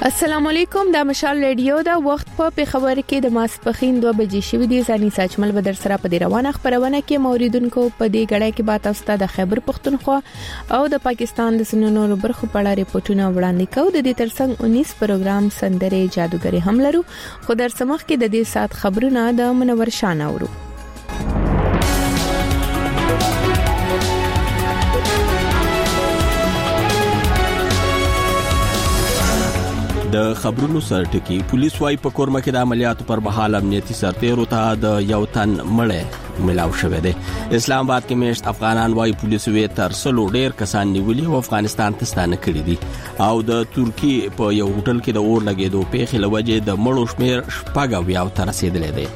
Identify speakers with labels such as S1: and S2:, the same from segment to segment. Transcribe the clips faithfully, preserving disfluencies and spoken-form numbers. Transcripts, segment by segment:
S1: السلام علیکم، دا مشال ریډیو دا وخت په پیښور کې د ماسپخین دوه بجې شوې دي. ځاني ساجمل بدر سره په دې روانه خبرونه کې موریدونکو په دې غړې کې بات اوسته د خیبر پختونخوا او د پاکستان د سنونو برخو په اړه ریپورتونه وړاندې کوي. د دې ترڅنګ اونیس پروګرام سندره جادوګری هم لرو، خو در سمخ کې د دې سات خبرونه د منور شان اورو.
S2: د خبرونو سرټکی پولیس وايي په کورمه کې د عملیاتو پر مهال امنیتي سرتیرو ته د یو تن مړی ملاو شوی دی. اسلام آباد کې مېشت افغانان وايي پولیس وی تر سلو ډیر کسان نیولي او افغانستان ته ستانه کړي دي او د ترکی په یو هوټل کې د اور لګیدو پیښې لوجه د مړو شمیر شپږ اویا ته رسیدلی دی.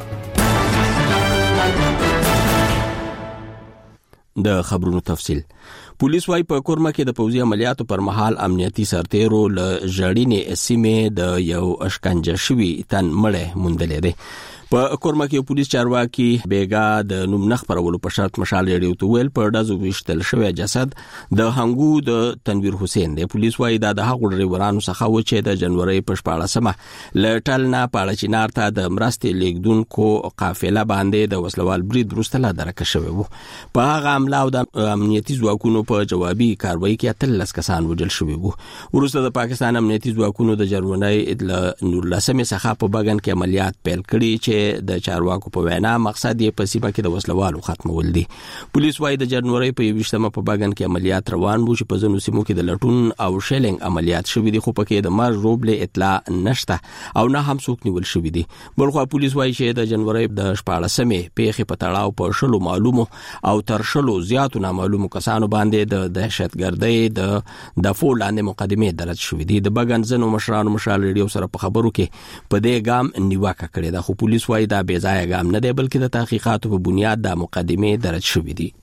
S2: د خبرونو تفصیل پولیس وايي په کورمه کې د پوځي عملیاتو پر مهال امنیتي سرتیرو له ژړینې سیمې د یو اشکنجه شوی تن مړی موندلی دی. په کورمه کې پولیس چارواکي بیګا د نوم نخ پرولو په شرط مشال ریډیو ته ویل په دازو وشتل شوی جسد د هنګو د تنویر حسین دی. پولیس وايي دا د هغو ډریورانو څخه و چې د جنوري په شپاړسمه له ټلنا پاړچینار ته د مرستې لیږدونکو قافله باندې د وسلوال برید وروسته لا درکه شوی وو. په هغه حمله او د امنیتي ځواکونو په جوابي کاروایی کې اتلس کسان وژل شوي وو. وروسته د پاکستان امنیتي ځواکونو د جرمنۍ له نولسمې څخه په بغن کې عملیات پیل کړي چې د چارواکو په وینا مقصد یې په سیمه کې د وسلوالو ختمول دي. پولیس وايي د جنوري په یوشتمه په بغن کې عملیات روان وو چې په ځینو سیمو کې د لټون او شیلینګ عملیات شوي دي، خو پکې د مر روبلې اطلاع نشته او نه هم څوک نیول شوي دي. بلخو پولیس وايي چې د جنوري د شپاړسمې پیښې په تړاو په شلو معلومو او تر شلو زیاتو نامعلومو کسانو باندې د دهشتګردۍ د دفاع لاندې مقدمې درج شوې دي. د بغن ځینو مشرانو مشال ریډیو سره په خبرو کې په دې ګام نیوکه کړې ده، خو پولیس وايي دا بې ځایه ګام نه دی بلکې د تحقیقاتو په بنیاد د مقدمې درج شوې دي.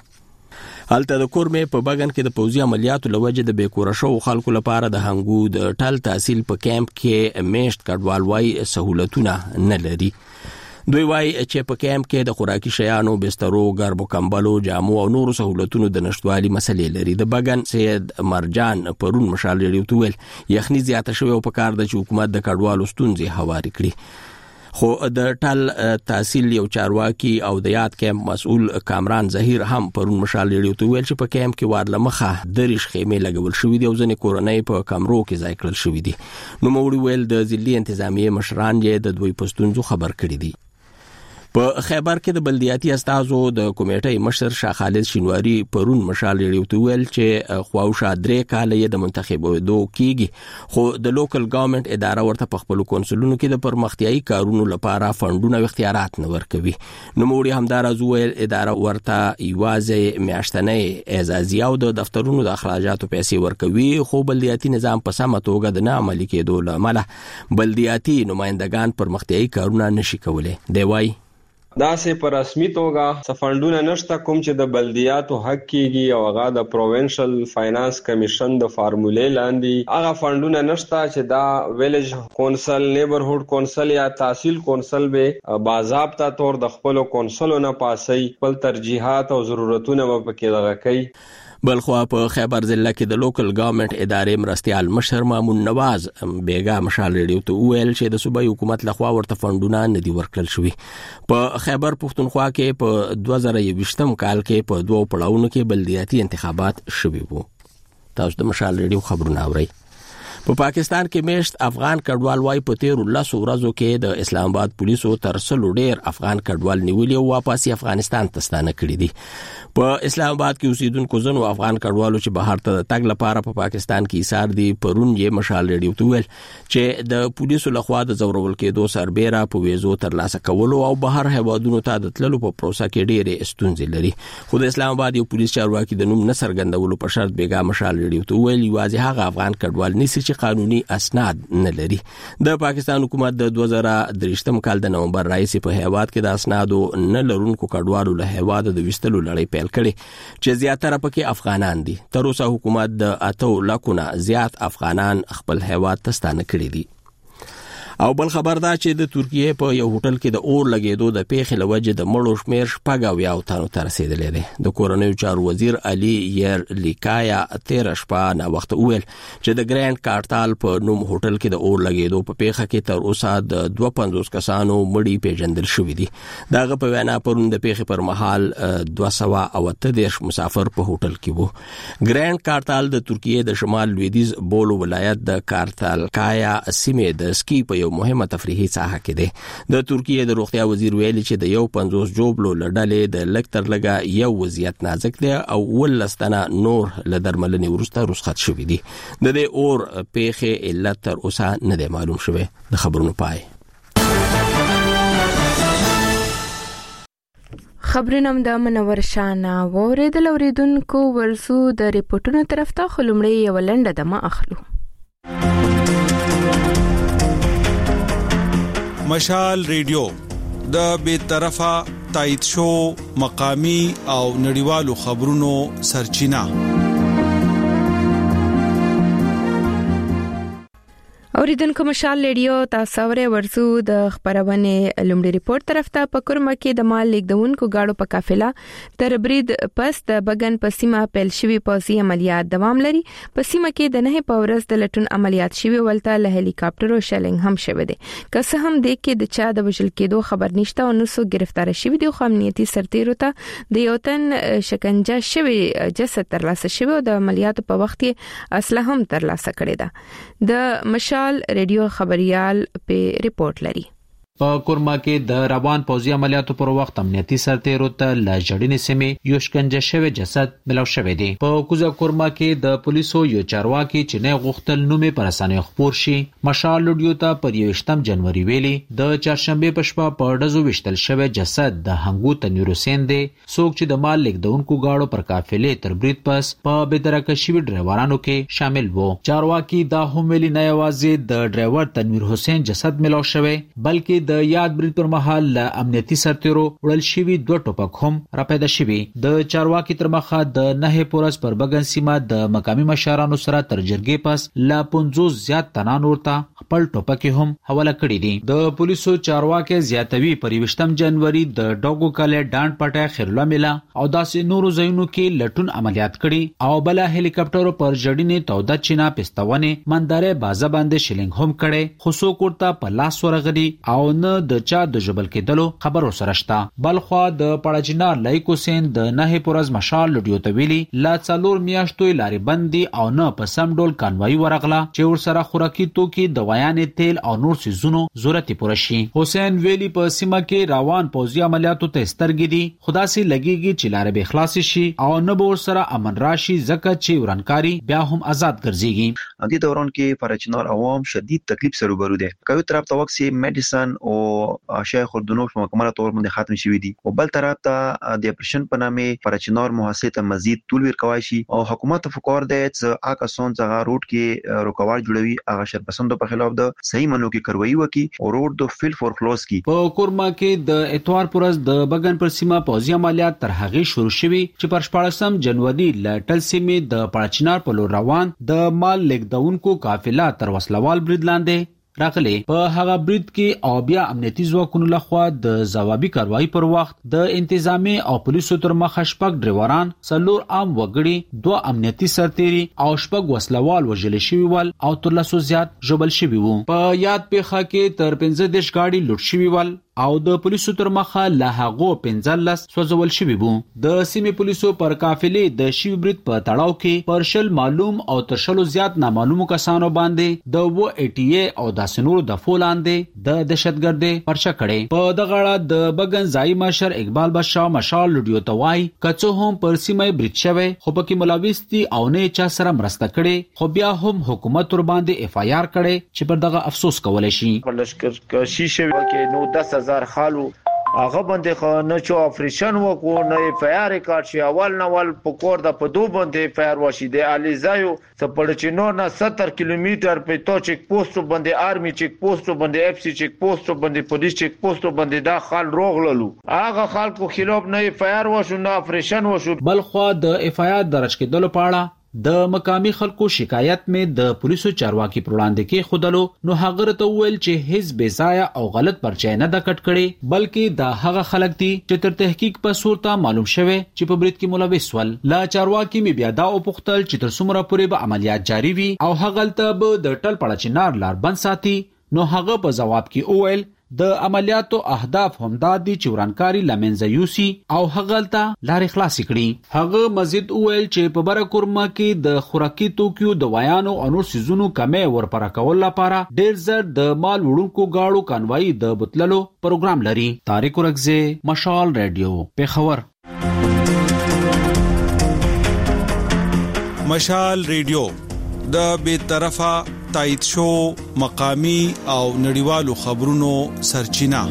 S2: هلته د کورمه په بغن کې د پوځي عملیاتو لوجه د بیکوره شو خلکو لپاره د هنګو د ټل تحصیل په کیمپ کې میشت کډوال وايي سہولتونه نه لري. دوی وايي چې په کیمپ کې د خوراکي شیانو، بسترو، ګربو کمبلو، جامو او نورو سہولتونو د نشټوالي مسلې لري. د بغن سید مرجان پرون مشال ریډیو ته ویل یخني زیاته شوی او په کار د حکومت د کډوالو ستونزې هواري کړي. خو د ټل تحصیل یو چارواکي او د یاد کیمپ مسؤل کامران ظهیر هم پرون مشال ریډیو ته ویل چې په کیمپ کې وار لمخه دریش خیمې لګول شوې دي او ځینې کورنۍ په کمرو کې ځای کړل شوې دي. نو موړي ویل د ضلعي انتظامیې مشران یې د دوی پښتونزو خبر کړي دي. په خیبر کې د بلدیاتي استازو د کمیټې مشر شاه خالد شینواری پرون مشال ریډیو ته ویل چې خواوشا درې کاله یې د منتخبېدو کېږي، خو د لوکل ګورنمنت اداره ورته په خپل کونسلونو کې د پرمختیايي کارونو لپاره فندونه او اختیارات نه ورکوي. نو موړي همدارز ویل اداره ورته یوازې میاشتنۍ اعزازي او د دفترونو د اخراجاتو پیسې ورکوي، خو بلدیاتي نظام په سمه توګه د نه عملي کېدو له امله بلدیاتي نمائندگان پرمختیايي کارونه نشي کولای. دی وايي
S3: دا سه پر رسمي توګه سفندونه نشته کوم چې د بلدیاتو حق کیږي او هغه د پروینشل فاینانس کمیشن د فارمولې لاندې هغه فندونه نشته چې دا ویلیج کونسل، نیبرهود کونسل یا تحصیل کونسل به باضابطه تور د خپل کونسلونو نه پاسي خپل ترجیحات او ضرورتونه په کې دغه کوي.
S2: بلخو په خیبر ضلع کې د لوکل ګورنمنت ادارې مرستيال مشر مامون نواز بیګا مشال ریډیو ته ویل چې د صوبایي حکومت لخوا ورته فندونه نه دي ورکړل شوي. په خیبر پختونخوا کې په دوه زره یوویشتم کال کې په دوه پړاوونو کې بلدیاتي انتخابات شوي وو. تاسو د مشال ریډیو خبرونه اورئ. په پاکستان کې مېشت افغان کډوال وايي په تیرو لسو ورځو کې د اسلام آباد پولیسو تر سلو ډیر افغان کډوال نیولي او واپس افغانستان ته ستانه کړي دي. په اسلام آباد کې اوسیدونکو ځینو افغان کډوالو چې بهر ته تګ لپاره په پا پاکستان کې ایثار دي پرون یې مشال ریډیو ته ویل چې د پولیسو لخوا د زورول کېدو سربېره په ویزو ترلاسه کولو او بهر هیوادونو ته د تللو په پروسه کې ډېرې ستونزې لري. خو د اسلام آباد یو پولیس چارواکي د نوم نه څرګندولو په شرط بیګا مشال ریډیو ته ویل یوازې هغه افغان کډوال نیسي چې قانوني اسناد نه لري. د پاکستان حکومت د دوه زره درېشتم کال د نومبر راځي په هیواد کې د اسنادو نه لرونکو کډوالو له هیواد د وستلو لړۍ پیل کړي چې زیاتره پکې افغانان دي. تر اوسه حکومت د اتو لکونه زیات افغانان خپل هیواد ته ستانه کړي دي. او بل خبر دا چې د ترکیه په یو هوټل کې د اور لګیدو د پیښې لوجه د مړو شمیر شپږ او یو تنو ته رسیدلې ده. د کورنیو چارو وزیر علي یر لیکایا تیر شپه نا وخت ویل چې د ګرانډ کارتال په نوم هوټل کې د اور لګیدو په پیښه کې تر اوسه د دوه پنځوس کسانو مړی پیژندل شوې دي. دغه په وینا پرون د پیښې پر مهال دوه سوه او اته دیرش مسافر په هوټل کې وو. ګرانډ کارتال د ترکیه د شمال لویدیز بولو ولایت د کارتال کایا سیمه د سکی په یو مهمه تفریحي ساحه کې ده. د ترکیه د روغتیا وزیر ویلي چې د یو پنځوس جوبلو لړلې د لکتر لګا یو وضعیت نازک دی او ولستنه نور له درملنې ورسته رخصت شوې دي. د دې اور پیښې علت تر اوسه نه دی معلوم شوی. د خبرونو پای.
S1: خبرونه د منور شانه وریدل اوریدونکو ورسو د ریپورتونو طرف ته خلمړی یو لنډه دمه اخلو.
S4: مشال ریډیو د بے طرفه تایید شو مقامی او نړیوالو خبرونو سرچینه.
S1: اوریدونکو مشال ریډیو تاسو اورئ ورسو د خبرونه لومړی ریپورت طرف ته پکرمه کې د مال لیکدونکو گاډو په قافله تر برید پس د بغن په سیمه پیل شوی پوځي عملیات دوام لري. په سیمه کې د نه پاورز د لټون عملیات شوی ولته له هلیکاپټر او شلنګ هم شوی دي. که څه هم د کې د چا د وژل کېدو خبر نشته او نو سو گرفتار شوی دي. خو امنیتي سرتیرو ته د یو تن شکنجه شوی جسد ترلاسه شوی او د عملیات په وخت کې اسلحه هم ترلاسه کړې ده. د مشال ریډیو خبريال په ریپورت لري.
S5: په کورما کې د روان پوځي عملیاتو پر وخت امنیتي سرتیرو ته ل جړینې سیمې یو شکنجه شوی جسد ملو شوی دی. په کوزه کورما کې د پولیسو یو چارواکي چې نه غوښتل نومې پر اسانه خبر شي مشال لډیو ته پر یوشتم جنوري ویلي د چهارشنبه په شپه په ډزو وشتل شوی جسد د هنګو تنویر حسین دی. څوک چې د مال لیکدونکو گاډو پر قافلې تر برید پس په بدرکه شوی ډرایورانو کې شامل وو. چارواکي دا هم ویلي نه یوازې د ډرایور تنویر حسین جسد ملو شوی بلکې د یاد برید پر مهال ل امنیتي سرتیرو وړل شوی دوه ټوپک هم را پیدا شوی. د چارواکي تر مخه د نه پورس پر بغن سیمه د مقامی مشرانو سره تر جرګې پس ل پنځوس زیات تنان ورته خپل ټوپک هم حواله کړی دي. د پولیسو چارواکي زیاتوي پر یوشتم جنوري د ډاګو کاله ډانډ پټه خیرلا میلا او داسې نورو ځایونو کې لټون عملیات کړي او بل هلیکاپټر پر جړینې توده چینا پستونه منداره بازه باندې شلنګ هم کړي. خو څوک ورته په لاس ورغلي او نه د چا د جبل کېدلو خبر سره شته. بلخوا د پړاجینا لایکو سین د نه پورز مشال لډیو ته ویلي لا څلور میاشتو لاري بندي او نه په سم ډول کانوای ورغله چې ور سره خوراکي توکي دوايانې تیل او نور سيزونو ضرورت پوره شي. حسین ویلي په سیمه کې روان پوځي عملیاتو ته سترګې دي خدا سي لګيږي چې لارې به خلاص شي او نه به ور سره امن راشي ځکه چې ورانکاري بیا هم آزاد ګرځيږي.
S6: د دې دوران کې پرچنار عوام شدید تکلیف سره روبرو دي. کوي طرف ته وخت سي میډیسن او شیخ الدنوش په مکمله تور باندې ختم شوی دي او بل طرف ته د اپریشن په نامه پرچنار محاصره ته مزید طول ورکوي شي او حکومت فکر دی چې آکاسون څنګه روټ کې رکاوټ جوړوي هغه شرپسندو په خلاف د صحیح منو کې کاروایی وکي او روټ د فیل فور کلوز کی.
S5: په کورما کې د اتوار پرز د بغن پر سیمه پوځي عملیات تر هغه شروع شوي چې پر شپږم جنوري لټل سیمه د پړچنار په لور روان د مال لیکدونکو قافله تر وسلوال برید لاندې راغلی. په هغه برید کې او بیا امنیتي ځواکونو لخوا د ځوابي کاروایی پر وخت د انتظامی او پولیسو تر مخه شپږ ډرایوران څلور عام وګړي دوه امنیتي سرتیري او شپږ وسلوال وژل شوي ول او تر لاسو زیات ژوبل شوي وو. په یاد پیښه کې تر پنځه دیش گاډي لوټ شوي ول او د پولیسو تر مخه له هغو پنځلس سوځول شوي وو. د سیمې پولیسو پر قافلې د شوي برید په تړاو کې پرشل معلوم او ترشلو زیات نامعلومو کسانو باندې د و ای ټی ای او د سنورو د فولاندې د دهشتګردي پرچا کړي. په دغه اړه د بغن ځای مشر اقبال بادشاہ مشال لډیو توای کڅو هم پر سیمه برید شوی خو پکې ملاويستي او نه چا سره مرسته کړي خو بیا هم حکومت ور باندې اف آی آر کړي چې پر دغه افسوس کولای شي.
S7: لشکر کشي شوی کې نو دس هزار خالو هغه باندې خو نه چو افریشن وکړو نه فیر ریکارډ شي اول نه ول پکور د په دوه باندې فیر وشي د الیزایو سپړچینو نه ستر کیلومتر په تو چک پوسټ باندې آرمي چک پوسټ باندې اف سی چک پوسټ باندې پولیس چک پوسټ باندې دا خال روغللو هغه خلکو خلاف نه فیر وشو نه افریشن وشو.
S5: بلخوا د اف آی آر درج کېدل په اړه د مقامی خلکو شکایت مې د پولیسو چارواکي پر وړاندې کې خودلو نو هغه ته ویل چې هیڅ بې ځایه او غلط پرچې نه د کټ کړي بلکې دا هغه خلک دي چې تر تحقیق په صورت معلوم شوه چې په برید کې ملوث ول. لا چارواکي مې بیا دا او پختل چې تر څومره پورې به عملیات جاری وي او هغه ته به د ټل پړه چنار لار بند ساتي. نو هغه په جواب کې وویل د عملیاتو اهداف همدا دي چې ورانکاري لمنځه یوسي او هغه ته لارې خلاص کړي. هغه مزید وویل چې په بره کورما کې د خوراکي توکیو د ویانو او نور سيزونو کمې ورپره کول لپاره ډېر زر د مال وړونکو گاړو کانوای د بوتللو پروګرام لري. طارق ورغزه، مشال رادیو، پیښور.
S4: مشال رادیو د بې طرفه تایید شو مقامی او نړیوالو خبرونو سرچینه.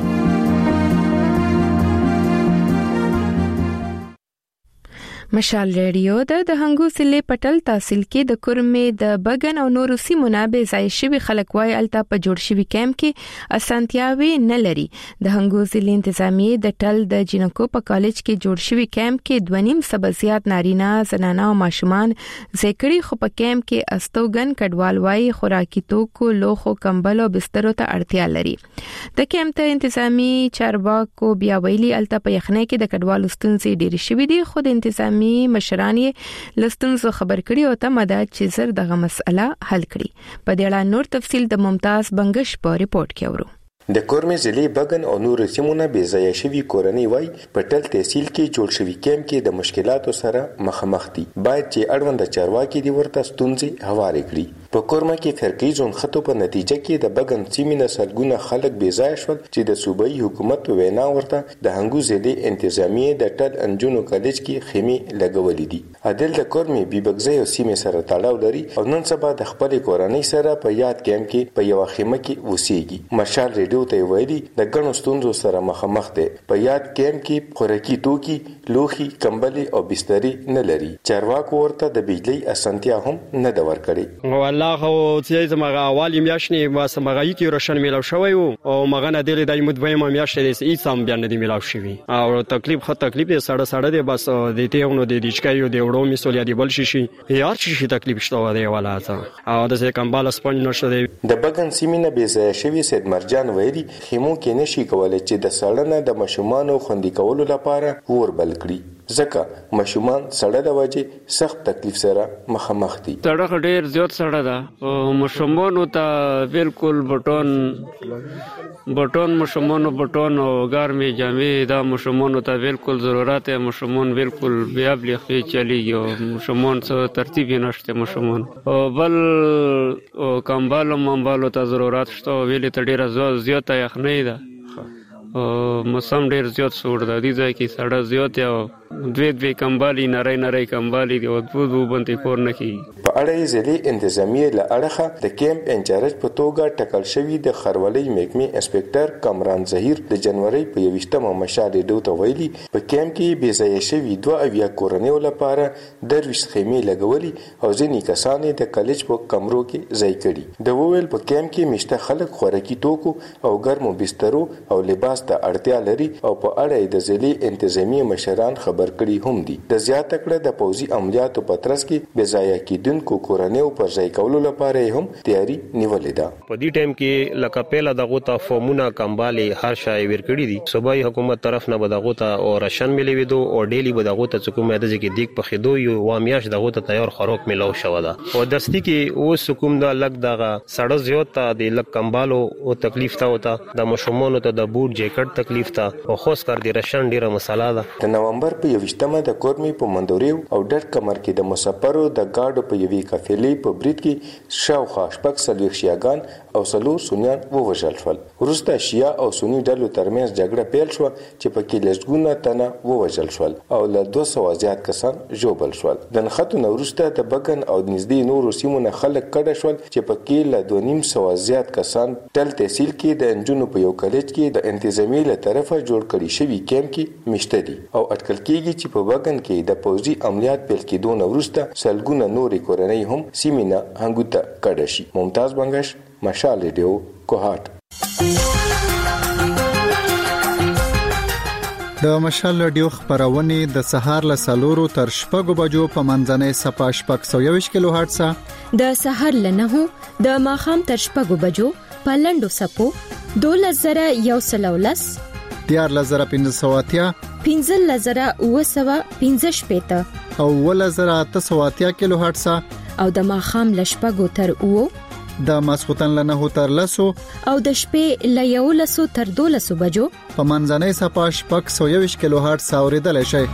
S1: مشال رادیو د هنګو سلی پټل تحصیل کې د کورمې د بغن او نورو سیمو نه به ځای شوی خلک وای الته په جوړ شوی کیمپ کې اسانتیاوي نه لري. د هنګو سلی انتظامیه د ټل د جنکو په کالج کې جوړ شوی کیمپ کې دوه نیم سبا زیات نارینه زنانه او ماشومان ذکرې خو په کیمپ کې استوګن کډوال وای خوراکي توکو لوخو کمبل او بسترو ته اړتیا لري. د کیمپ ته انتظامی چارواکو بیا ویلي الته په یخنۍ کې د کډوال ستونزې ډېرې شوې دي. خو د انتظامی مشرانی لستونزو خبر کړي او ته مدد چې زر دغه مسله حل کړي. په دې اړه نور تفصیل د ممتاز بنگش په ریپورت کې اورو.
S8: د کورمې ضلع بغن او نور سیمونه بې ځای شوي کورنۍ وای په ټل تحصیل کې جوړ شوی کیمپ کې د مشکلاتو سره مخامخ دي. باید چې اړوند چارواکي دی ورته ستونزې هوارې کړي. په کورما کې فرقي ځون خطو په نتیجه کې د بغن سیمینه سلګونه خلک بې ځای شول چې د صوبایي حکومت په وینا ورته د هنګو ضلع انتظامیه د ټل انجونو کالج کې خیمې لګولې دي. عادل د کورمې بیبګزي او سیمې سره تړاو لري او نن سبا د خپل کورنۍ سره په یاد کیمپ کې په یو خیمه کې وسیږي. مشال ریډیو ته ویلي د ګڼو ستونزو سره مخامخ دي. په یاد کیمپ کې خوراکي توکي، لوخي، کمبل او بستري نه لري. چارواکو ورته د بجلی اسانتیا هم نه د ورکړي.
S9: والله خو چې زمغه اوالی میاشنې ما سمغه کی روشن میلاو شوی او مغه نه دی د مدوی ما میاشتې د هیڅ هم بیان نه دی میلاو شوی او تکلیف خو تکلیف یې سړه سړه دی. بس د تیونو د دیچکایو د وړو مسولیا دی بل شي شي یار شي تکلیف شته دی ولا څه او د کمبال سپنج نشته دی.
S8: د بغن سیمینه بې ځای شوی سید مرجان ویلي خیمو کې نشي کولای چې د سړنه د مشومان خوندي کولو لپاره ور بل کړي ځکه مشومان سړه د وجه سخت تکلیف سره مخامخ دي.
S9: سړه ډېر زیات سړه ده او مشومان ته بالکل بټون بټون مشومان بټون او ګرمي جامې دا مشومان ته بالکل ضرورت ہے. مشومان بالکل بیا بلی خي چلیږي او مشومان څه ترتیب نشته. مشومان او بل او کمبال منبالو ته ضرورت شته ویلې ته ډېر زیات یخنۍ ده او موسم ډېر زیات سوړ ده. دې ځای کې سړه زیات او دوی دوی کمبالي نری نری کمبالي دی او دوی دوی باندې کور نه کی.
S8: په اړه ضلع انتظامیه له اړخه د کیمپ انچارج په توګه ټاکل شوی د خرولۍ محکمې انسپکټر کامران ظهیر د جنوري په یوشتمه مشال ډوته ویلي په کیمپ کې بې ځای شوی دوه اویا کورنیو لپاره درویش خیمې لګولي او ځینې کسان د کالج په کمرو کې ځای کړي. د وویل په کیمپ کې مشته خلک خوراکي توکو او ګرمو بسترو او لباس ته اړتیا لري او په اړه د ضلع انتظامیه مشران خبر کړي هم دي. د زیاته کړه د پوځي عملیاتو په ترڅ کې بې ځای کېدونکو کورنیو پر ځای کولو لپاره هم تیاری نیولې ده.
S10: په دې ټیم کې لکه پیله دغه ته فورمونه کمبالي هر شای ورکړي دي. صوبایي حکومت طرف نه بدغه ته او راشن ملي ویدو او ډیلی بدغه ته کومه د ځکه دیګ په خدو یو وامیاش دغه ته تیار خوراک ملو شو ده او دستی کې اوس کوم دا لګ دغه سړه زیات د لګ کمبالو او تکلیف ته وته د مشومونو ته د بوټ جیکټ تکلیف ته او خاص کر د راشن ډیره مسله ده.
S8: د نومبر په یوشتمه د کورمې په مندوریو او ډټ کمر کې د مسافرو د گاډو په یوې قافلې په برید کې شاوخوا شپږ څلوېښت شیعاګان او څلور سنیان ووژل شول. وروسته شیعه او سني ډلو ترمنځ جګړه پیل شوه چې پکې لسګونه تنه ووژل شول او له دوه سوه زیات کسان ژوبل شول. د نښتو نه وروسته د بغن او نږدې نورو سیمو نه خلک کډه شول چې پکې له دوه نیم سوه زیات کسان ټل تحصیل کې د انجونو په یو کالج کې د انتظامیې له طرفه جوړ کړي شوي کیمپ کې مشته دي او اټکل کېږي چې په بغن کې د پوځي عملیات پیل کېدو نه وروسته سلګونه نورې کورنۍ هم سیمې نه هنګو ته کډه شي. ممتاز بنگش، مشال ریډیو، کوهاټ.
S11: د مشال رادیو خبرونه د سهار له سلورو تر شپږو بجو په منځنۍ صفه شپږ سوه یوویشت کیلو هرتز،
S12: د سهار له نهو د ماښام تر شپږو بجو په لنډو سپو دولس زره یو سل او لس،
S11: دیارلس زره پنځه سوه اتیا،
S12: پنځلس زره اوه سوه پنځه شپېته
S11: او اوولس زره اته سوه اتیا کیلو هرتز،
S12: او د ماښام له شپږو تر اوو،
S11: د ماسختن له نهو تر لسو
S12: او د شپې له یولسو تر دولسو بجو
S11: په منځنۍ صفه شپږ سوه یوویشت کیلو هرتز اوریدلای شئ.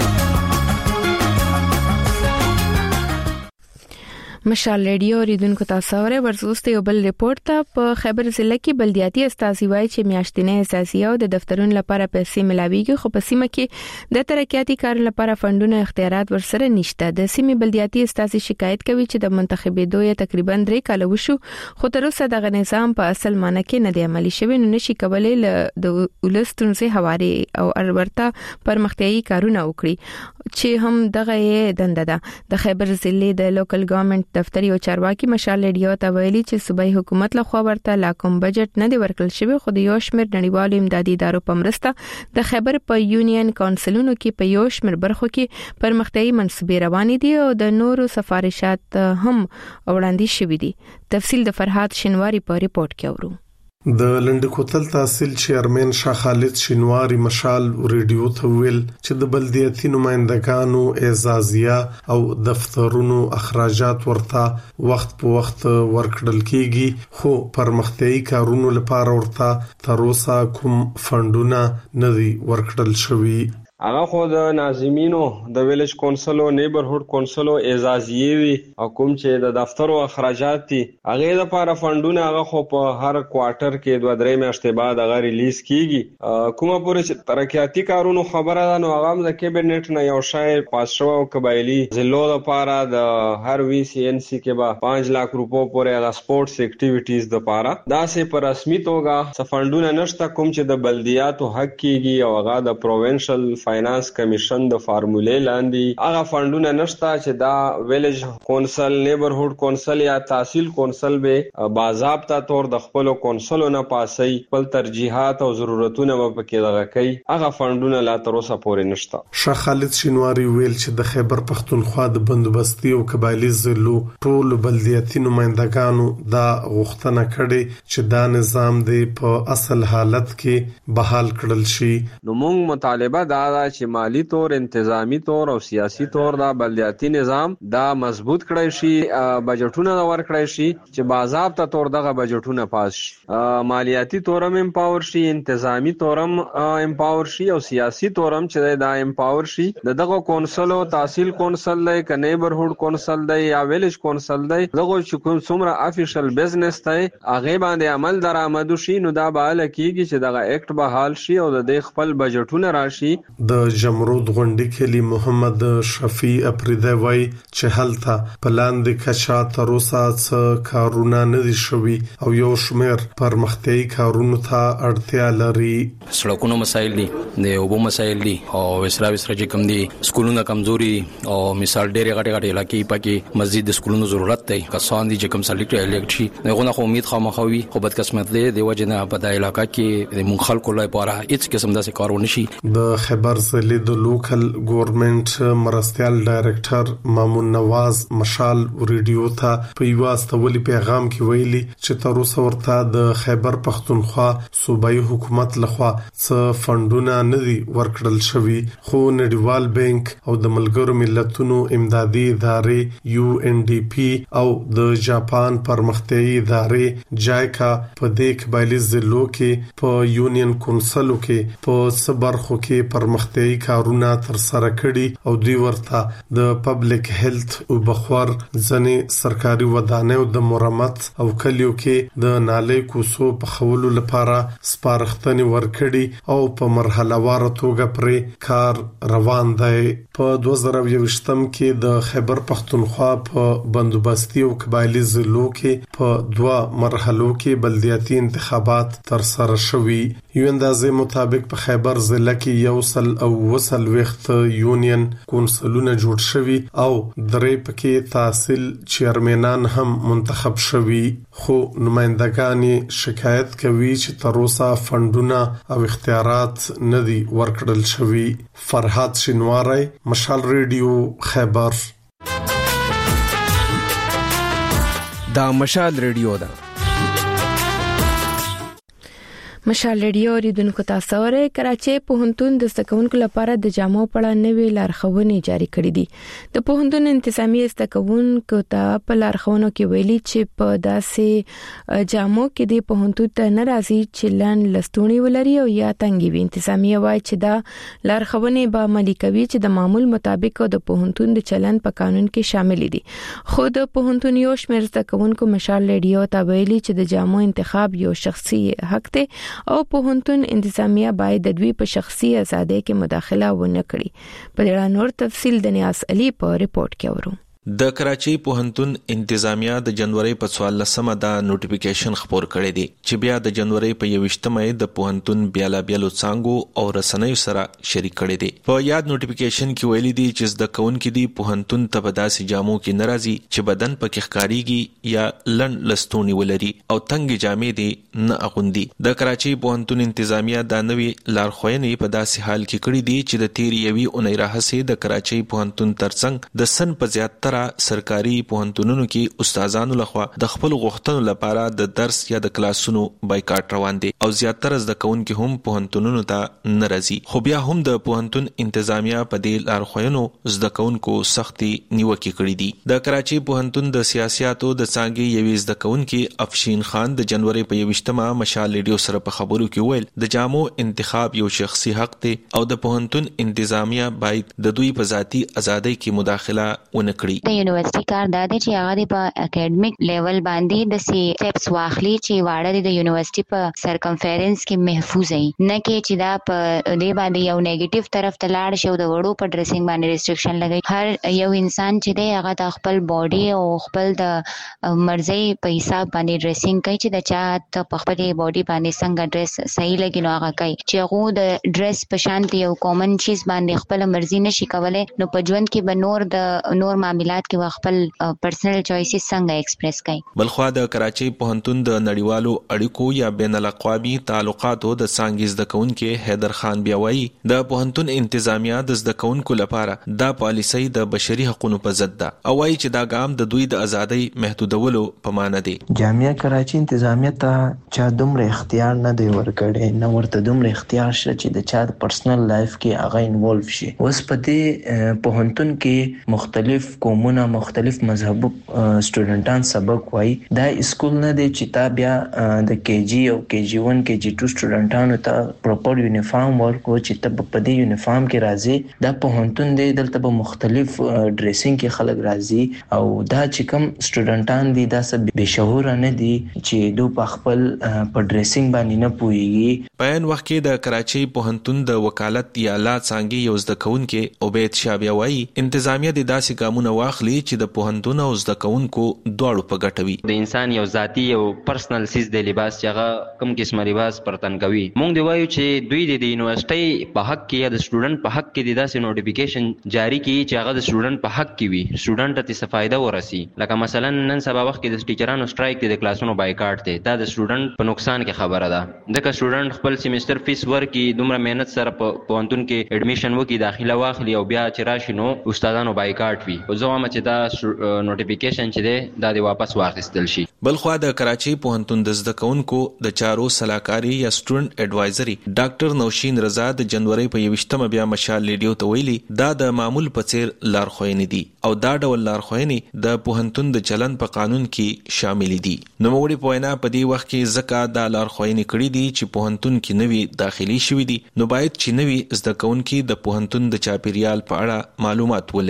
S1: مشال ریډیو ریدونکو تاسو اورئ. ورزوسته یو بل ریپورت ته په خیبر ضلع کې بلدیاتي استازي وایي چې میاشتنې اساسي او د دفترونو لپاره پیسې ملاويږي، خو په سیمه کې د ترقیاتي کارونو لپاره فندونو اختیارات ورسره نشته. د سیمې بلدیاتي استازي شکایت کوي چې د منتخبېدو یې تقریبا درې کال وشو، خو تر اوسه دغه نظام په اصل معنی کې نه دی عملي شوی، نو نشي کولای د ولستونسه حواله او ورته پرمختیايي کارونه وکړي چې هم دغه یې دنده ده. د خیبر ضلع د لوکل ګورنمنت دفتر یو چارواکي مشال ریډیو ته ویلي چې صوبایي حکومت له خوا ورته لا کوم بجټ نه دی ورکړل شوی، خو د یو شمېر نړیوالو امدادي ادارو په مرسته د خیبر په یونین کونسلونو کې په یو شمېر برخو کې پرمختیايي منصوبې روانې دي او د نورو سفارشات هم وړاندې شوې دي. تفصیل د فرحات شینواری په ریپورت کې اورو.
S13: د لنډکوتل تحصیل چیرمن شاه خالد شینواری مشال ریډیو ته ویل چې د بلدیاتي نمائندګانو اعزازیه او دفترونو اخراجات ورته وخت په وخت ورکړل کیږي، خو پرمختیايي کارونو لپاره ورته تر اوسه کوم فندونه نه دي ورکړل شوی.
S3: هغه خو د ناظمینو د ویلج کونسل او نیبرهود کونسل او اعزازیه وي او کوم چې د دفتر او اخراجات دي هغه د لپاره فندونه هغه خو په هر کوارټر کې دوه درې میاشتې بعد هغه ریلیز کیږي. کومه پورې چې ترقیاتي کارونو خبره ده نو هغه د کابینټ نه یو شای پاس شو او قبایلی ضلعو لپاره د هر وی سی ان سی کې به پانچ لک روپو پورې هغه سپورتس اکټیویټیز د لپاره دا سه په رسمي توګه سفندونه نشته، کوم چې د بلدیاتو حق کیږي او هغه د پروینشل فاینانس کمیشن د فارمولې لاندې هغه فندونه نشته چې دا ویلج کونسل، نیبرهود کونسل یا تحصیل کونسل به باضابطه تور د خپل کونسلو نه پاسي، خپل ترجیحات او ضرورتونه په کې دغه کوي، هغه فندونه لا تر اوسه پورې نشته.
S13: شاه خالد شینواری ویل چې د خیبر پښتونخوا د بندوبستي او قبایلی ضلعو ټول بلدیاتي نمائندګانو دا غوښتنه کړې چې دا نظام دی په اصل حالت کې بحال کړل شي.
S3: نو موږ مطالبه دا ده چې مالی طور، انتظامی طور او سیاسی طور دا بلدیاتي نظام دا مضبوط کړی شي، بجټونه ورکړی شي چې باضابطه طور دغه بجټونه پاس شي، مالیاتی طورم امپاور شي، انتظامی طورم امپاور شي او سیاسی طورم چې دا امپاور شي. دغه کونسل او تحصیل کونسل دی، ک نیبرهود کونسل دی یا ویلج کونسل دی، دغه چې کوم څومره افیشل بزنس دی هغه باندې عمل درآمد شي، نو دا به ال کیږي چې دغه اکټ به حال شي او د خپل بجټونه راشي.
S13: د جمرود غونډې کلی محمد شفیع افریدی وای چې هلته پلاندې کچا تر اوسه څه کارونه نه دي شوي او یو شمېر پرمختیايي کارونو ته اړتیا لري.
S14: سړکونو مسایل دي، د اوبو مسایل دي او وسرا وسرا چې کم دي، سکولونو کمزوري او مثال ډېر غټ غټ علاقې پکې مسجد د سکولونو ضرورت دی، کسان دي چې کم سلیکټ الکټري نه غو امید خامخوي، خو بد قسمت دی د وجنه په د علاقې کې د مخالکو لپاره هیڅ قسم داسې کارونه شي.
S13: د خیبر ضلع د لوکل ګورنمنت مرستيال ډایریکټر مامون نواز مشال ریډیو ته په یو استولي پیغام کې ویلي چې تر اوسه ورته د خیبر پښتونخوا صوبایي حکومت لخوا څه فندونه نه دي ورکړل شوي، خو نړیوال بانک او د ملګرو ملتونو امدادي ادارې یو ان ډي پی او د جاپان پرمختیايي ادارې جایکا په دې قبایلی ضلعو کې په یونین کونسلو کې په صبرخو کې پرمختیايي کارونه تر سره کړي او دوی ورته د پبلک هیلث او بخور ځنې سرکاري ودانیو د مرمت او کلیو کې د نالۍ کوسو په خولو لپاره سپارښتنې ورکړي او په مرحله وار توګه پرې کار روان دی. په دوه زره یوویشتم کې د خیبر پښتونخوا په بندوبستي او قبایلی ضلعو کې په دوه مرحلو کې بلدیاتي انتخابات تر سره شوي. یو اندازې مطابق په خیبر ضلع کې یو سل او وسلويخت یونین کونسلونه جوړ شوي او درې پکې تحصیل چیرمنان هم منتخب شوي، خو نمائندګان شکایت کوي چې تر اوسه فندونه او اختیارات نه دي ورکړل شوي. فرحات شینواری، مشال ریډیو، خیبر.
S15: دا مشال ریډیو ده.
S1: مشال ریډیو ریډونکو تاسو ورې کراچۍ پوهنتون د زدهکوونکو لپاره د جامو په اړه نوې لارښوونې جاری کړې دي. د پوهنتون انتظامیه زدهکوونکو ته په لارښوونو کې ویلي چې په داسې جامو کې د پوهنتون ته ناراضي چې لن لستونی ولري او یا تنګي وي. انتظامیه وايي چې دا لارښوونې به عملي کوي چې د معمول مطابق د پوهنتون د چلن په قانون کې شامل دي. خو د پوهنتون یو شمېر زدهکوونکو مشال ریډیو ته ویلي چې د جامو انتخاب یو شخصي حق دی او پوهنتون انتظامیه باید د دوی په شخصي ازادۍ کې مداخله ونه کړي. په اړه نور تفصیل د نیاز علي په ریپورت کې اورو.
S16: د کراچۍ پوهنتون انتظامیه د جنوري په څوارلسمه دا نوټیفیکیشن خپور کړی دی چې بیا د جنوري په یوشتمه د پوهنتون بیالا بیلو څنګه او رسنیو سره شریک کړی دی. په یاد نوټیفیکیشن کې ویلي دی چې زدهکوونکو دی پوهنتون ته په داسې جامو کې ناراضي چې بدن پکې ښکاریږي یا لن لستونی ولري او تنګ جامې دی نه اغوندي. د کراچۍ پوهنتون انتظامیه دا نوی لارښوونې په داسې حال کې کړی دی چې د تیر یوي اونۍ راهیسې د کراچۍ پوهنتون ترڅنګ د سن په زیاتره سرکاري پوهنتونونو کې استادانو لخوا د خپل غوښتنو لپاره د درس یا د کلاسونو بایکاټ روان دي او زیاتره زدهکوونکي هم پوهنتونونو ته ناراضي. خو بیا هم د پوهنتون انتظامیه په دې لارښوونو زدهکوونکو سختي نیوکه کړې دي. د کراچۍ پوهنتون د سیاسياتو د څنګه یوې زدهکوونکي افشین خان د جنوري په یوشتمه مشال ریډیو سره په خبرو کې ویل د جامو انتخاب یو شخصي حق دی او د پوهنتون انتظامیه باید د دوی په ذاتی ازادۍ کې مداخله ونه کړي.
S17: د یونیورسيټي کار د دې چې هغه په اکیډمیک لیول باندې د سی سټیپس واخلي چې واړه د یونیورسيټي په سرکمفرنس کې محفوظ وي، نه کې چې دا په دې باندې یو نیگیټیو طرف ته لاړ شي او د وړو په ډریسینګ باندې ریسټریکشن لګي. هر یو انسان چې دی هغه د خپل باډي او خپل د مرزي په حساب باندې ډریسینګ کوي چې د چا ته په خپل باډي باندې څنګه ډریس صحیح لګي نو هغه کوي. چې هغه د ډریس په شانتي یو کامن چیز باندې خپل مرزي نشي کولای نو په ژوند کې به نور د نور معاملات کې خپل پرسنل چوایسز څنګه ایکسپریس کوي.
S16: بلخوا د کراچۍ پوهنتون د نړیوالو اړیکو یا بین الاقوامي تعلقاتو د څنګه زدهکوونکو حیدر خان بیا وایي د پوهنتون انتظامیه د زدهکوونکو لپاره دا پالیسي د بشري حقوقو په ضد ده او وایي چې دا ګام د دوی د ازادۍ محدودولو په معنی دی.
S18: جامعه کراچۍ انتظامیه ته چا دومره اختیار نه دی ورکړی، نه ورته دومره اختیار شته چې د چا پرسنل لایف کې هغه انوالو شي. اوس په دې پوهنتون کې مختلف قومونه مختلف مذهبو سټوډنټان سبق وایي. دا اسکول نه دی چې تا بیا د کې جی او کې جی ون کې جی ټو سټوډنټانو ته پراپر یونیفارم ورکو چې ته په دې یونیفارم کې راځي. دا پوهنتون دی دلته په مختلف ډریسینګ کې خلک راځي او دا چې کوم سټوډنټان دي دا سب بشعور نه دي چې دوی په خپل په ډریسینګ باندې نه پوهیږي.
S16: په ان وخت کې د کراچۍ پوهنتون د وکالت یا لا څنګه یو زدهکوونکو عبید شابه وایي انتظامیه د داسې ګامونه واخلي چې د پوهنتون او زدهکوونکو دواړو په ګټه وي.
S19: د انسان یو ذاتی او پرسنل سیز د لباس چې هغه کوم قسمه لباس پرتن کوي. مونږ دی وایو چې دوی د یونیورسيټي په حق کې یا د سټوډنټ په حق کې د داسې نوټیفیکیشن جاری کړي چې هغه د سټوډنټ په حق کې وي، سټوډنټ ته څه فائدہ ورسي. لکه مثلا نن سبا وخت کې د ټیچرانو سټرایک دی، د کلاسونو بایکاټ دی، دا د سټوډنټ په نقصان کې خبره ده. ځکه سټوډنټ خپل سیمستر فیس ورکي، دومره مهنت سره په پوهنتون کې اډمیشن وکي، داخله واخلي او بیا چې راشي نو استادانو بایکاټ وي. او زه وایم چې دا نوټیفیکیشن چې دی دا د واپس واخیستل شي.
S16: بلخوا د کراچۍ پوهنتون د زدهکوونکو د چارو صلاحکاری یا سټوډنټ اډوایزري ډاکټر نوشین رضا د جنوري په یوشتمه بیا مشال ریډیو ته ویلي دا د معمول په څیر لارښوونې دي او دا ډول لارښوونې د پوهنتون د چلن په قانون کې شامل دي. نو موږ په وینا په دې وخت کې زکه د لارښوونې کړې دي چې پوهنتون کې نوي داخلي شوې دي نو باید چې نوي زدهکوونکو د پوهنتون د چاپیریال په اړه معلومات ولري.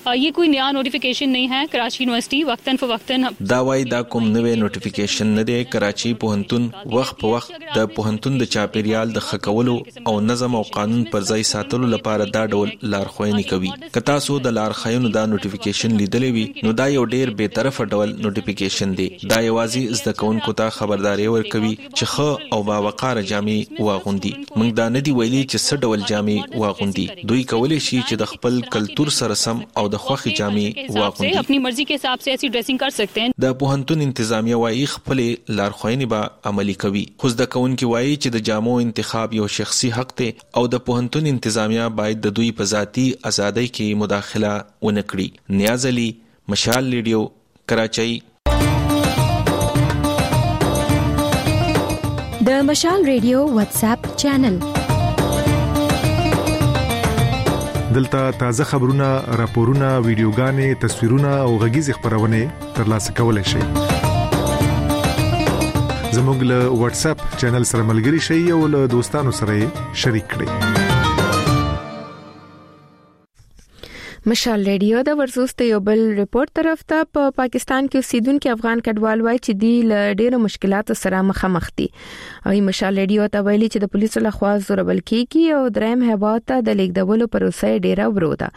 S20: ये कोई नया नोटिफिकेशन नहीं है। कराची यूनिवर्सिटी वक्तन फवक्तन
S16: دا وای دا کوم نوې نوټیفیکیشن نه دی. کراچي پوهنتون وخت په وخت د پوهنتون د چاپیریال د خکولو او نظم او قانون پر ځای ساتلو لپاره دا ډول لارښوونې کوي. که تاسو د لارښوونو دا نوټیفیکیشن لیدلې وي نو دا یو ډیر به طرفه ډول نوټیفیکیشن دی. دا یوازې زده کوونکو ته خبرداري ورکوي چې ښه او باوقاره جامې واغوندي. موږ دا نه دی ویلي چې څه ډول جامې واغوندي. دوی کولی شي چې د خپل کلچر سره سم او د خوښي جامې واغوندي.
S20: अपनी मर्जी के हिसाब से ऐसी ड्रेसिंग कर सकते हैं.
S16: د پوهنتون انتظامیه وايي خپل لارښوونې به عملي کوي. خو زده کوونکي وايي چې د جامو انتخاب یو شخصي حق دی او د پوهنتون انتظامیه باید د دوی په ذاتي ازادۍ کې مداخله ونه کړي. نیاز علي، مشال ریډیو، کراچۍ.
S12: د مشال ریډیو واتس اپ چینل
S21: دلته تازه خبرونه، راپورونه، ویډیوګانې، تصویرونه او غږیز خبرونه ترلاسه کولای شئ. زموږ له واتس اپ چینل سره ملګري شئ او له دوستانو سره شریک کړئ.
S1: مشال ریډیو د ورزوست یو بل ریپورت طرف ته په پا پاکستان کې اوسیدونکو افغان کډوال وای چې دی له ډېرو مشکلاتو سره مخامخ دي. او مشال ریډیو ته ویلي چې د پولیسو لخوا زوربل کیږي او دریم هیواد ته د لیږدولو پروسه ډېره ورو ده.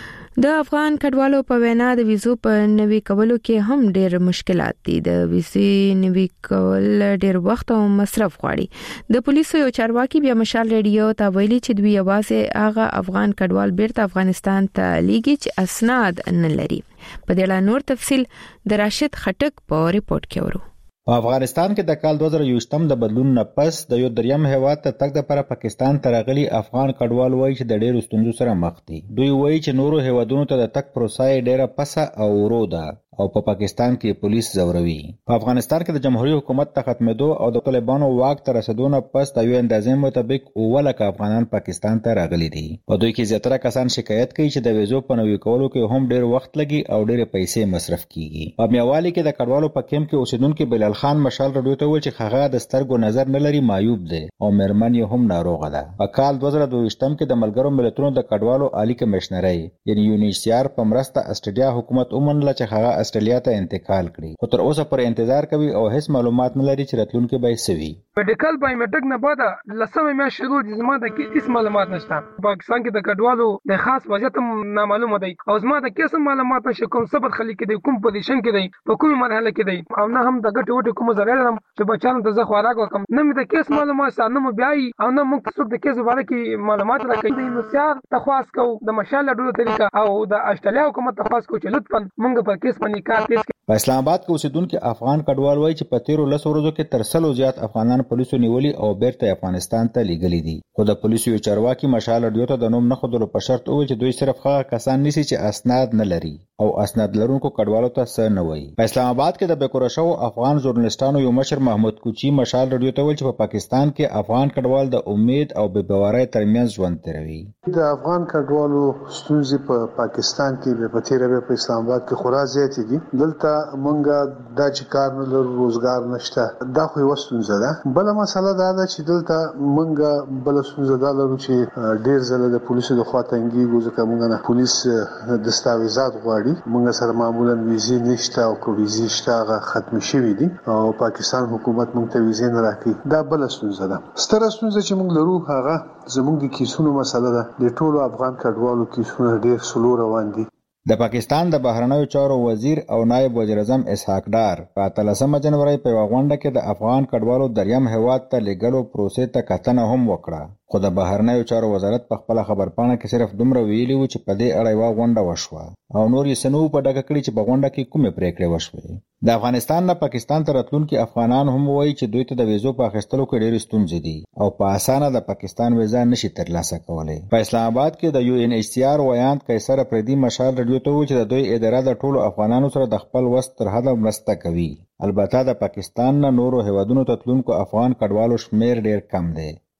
S1: د افغان کډوالو په وینا د ویزو په نوي کولو کې هم ډېر مشکلات دي. د ویزې نوي کول ډېر وخت او مصرف غواړي. د پولیسو یو چارواکي بیا مشال ریډیو ته ویلي چې دوی یوازې هغه افغان کډوال بیرته افغانستان ته لیږي چې اسناد نه لري. په دې اړه نور تفصيل د راشد خټک په ریپورت کې ورو.
S22: په افغانستان کې د کال دوه زره یوویشتم د بدلون نه پس د یو دریم هیواد ته تګ لپاره پاکستان ته راغلي افغان کډوال وایي چې د ډېرو ستونزو سره مخ دي. دوی وایي چې نورو هیوادونو ته د تګ پروسه ډېره پسه او ورو ده او په پا پاکستان کې پولیس زوروي. په افغانستان کې د جمهوریت حکومت ته ختمېدو او د طالبانو واک ته رسیدو نه پس د یو اندازې مطابق اووه لکه افغانان پاکستان ته راغلي دي. په دوی کې زیاتره کسان شکایت کوي چې د ویزو په نوي کولو کې هم ډېر وخت لګي او ډېرې پیسې مصرف کیږي. په میوالي کې د کډوالو په کیمپ کې اوسیدونکو بلال خان مشال رادیو ته ویل چې هغه د سترګو نظر نه لري، معیوب دی او مېرمن یې هم ناروغه ده. په کال دوه زره دوه ویشتم کې د ملګرو ملتونو د کډوالو عالی کمشنرۍ یعنی یونیسیار په مرسته استرالیا حکومت ومنله چې هغه استرالیا ته انتقال کړي. خو تر اوسه پر انتظار کوي او هیڅ معلومات نه لري چې راتلونکي به څه وي.
S23: میډیکل بایومټریک نه بعد لسمه میاشت شروع دي. زما د هیڅ معلومات نشته. پاکستان کې د کډوالو د خاص وضعیت نامعلومه دی او زما د کیسه معلومات نشته. کوم صبر خلک دی، کوم پوزیشن کې دی، په کومه مرحله کې دی او نه هم د ګټ وټ کوم ځای لرم چې بچانو ته زه خوراک ورکم. نه مې د کیس معلومات سره نه مې بیاي او نه موږ څوک د کیس باره کې معلومات راکړي. د نوسیار تخواس کو د مشال ډول طریقه او د استرالیا حکومت تخواس کو چې لطفا موږ په کیس باندې کار پیش.
S22: په اسلام آباد کې اوسیدونکو افغان کډوال وایي چې په تیرو لسو ورځو کې تر سلو زیات افغانان پولیسو نیولي او بیرته افغانستان ته لیږلي دي. خو د پولیسو یو چارواکي مشال ډیو ته د نوم نه خودلو په شرط وایي چې دوی صرف هغه کسان نیسي چې اسناد نه لري او اسناد لرونکو کډوالو ته څه نه وایي. په اسلام آباد کې د بیکوره شو افغان ژورنالیستانو یو مشر محمود کوچی مشال ډیو ته ویل چې په پاکستان کې افغان کډوال د امید او بې باورۍ ترمنځ ژوند تیروي.
S24: د افغان کډوالو ستونزې په پاکستان کې په تیره په اسلام آباد کې خورا زیاتې دي. دلته مونږه دا چې کار نه لرو، روزګار نشته، دا خو یو ستونزه ده. بل مسله دا ده چې دلته مونږه بل ستونزه دا لرو چې ډیر ځله د پولیسو د خوا تنګیږو ځکه مونږ نه پولیس دستاویزات غواړي. مونږ سره معمولا ویزې نشته او کو ویزې شته هغه ختم شوي دي او پاکستان حکومت مونږ ته ویزې نه راکړي. دا بل ستونزه ده. ستره ستونزه چې مونږ لرو هغه زموږ د کیسونو مسله ده. د ټولو افغان کډوالو کیسونه ډیر سلو روان دي.
S22: د پاکستان د بهرنیو چارو وزیر او نائب وزیر اعظم اسحاق ډار په اتلسمه جنوري په غونډه کې د افغان کډوالو دریم هیواد ته لیږلو پروسې ته کتنه هم وکړه. خو د بهرنیو چارو وزارت په خپل خبرپاڼه کې صرف دومره ویلي و چې په دې اړه یو غونډه وشوه او نور یې سنو په ډاګه کړی چې په غونډه کې کومې پریکړې وشوې. د افغانستان نه پاکستان ته راتلونکي افغانان هم وایي چې دوی ته د ویزو په اخیستلو کې ډېرې ستونزې دي او په اسانه د پاکستان ویزا نشي ترلاسه کولی. په اسلام آباد کې د یو ان ایچ سی آر ویاند قیصر افریدي مشال رادیو ته وایي چې د دوی اداره د ټولو افغانانو سره د خپل وس تر حده مرسته کوي. البته د پاکستان نه نورو هیوادونو ته تلونکو افغان کډوالو شمیر ډېر کم دی.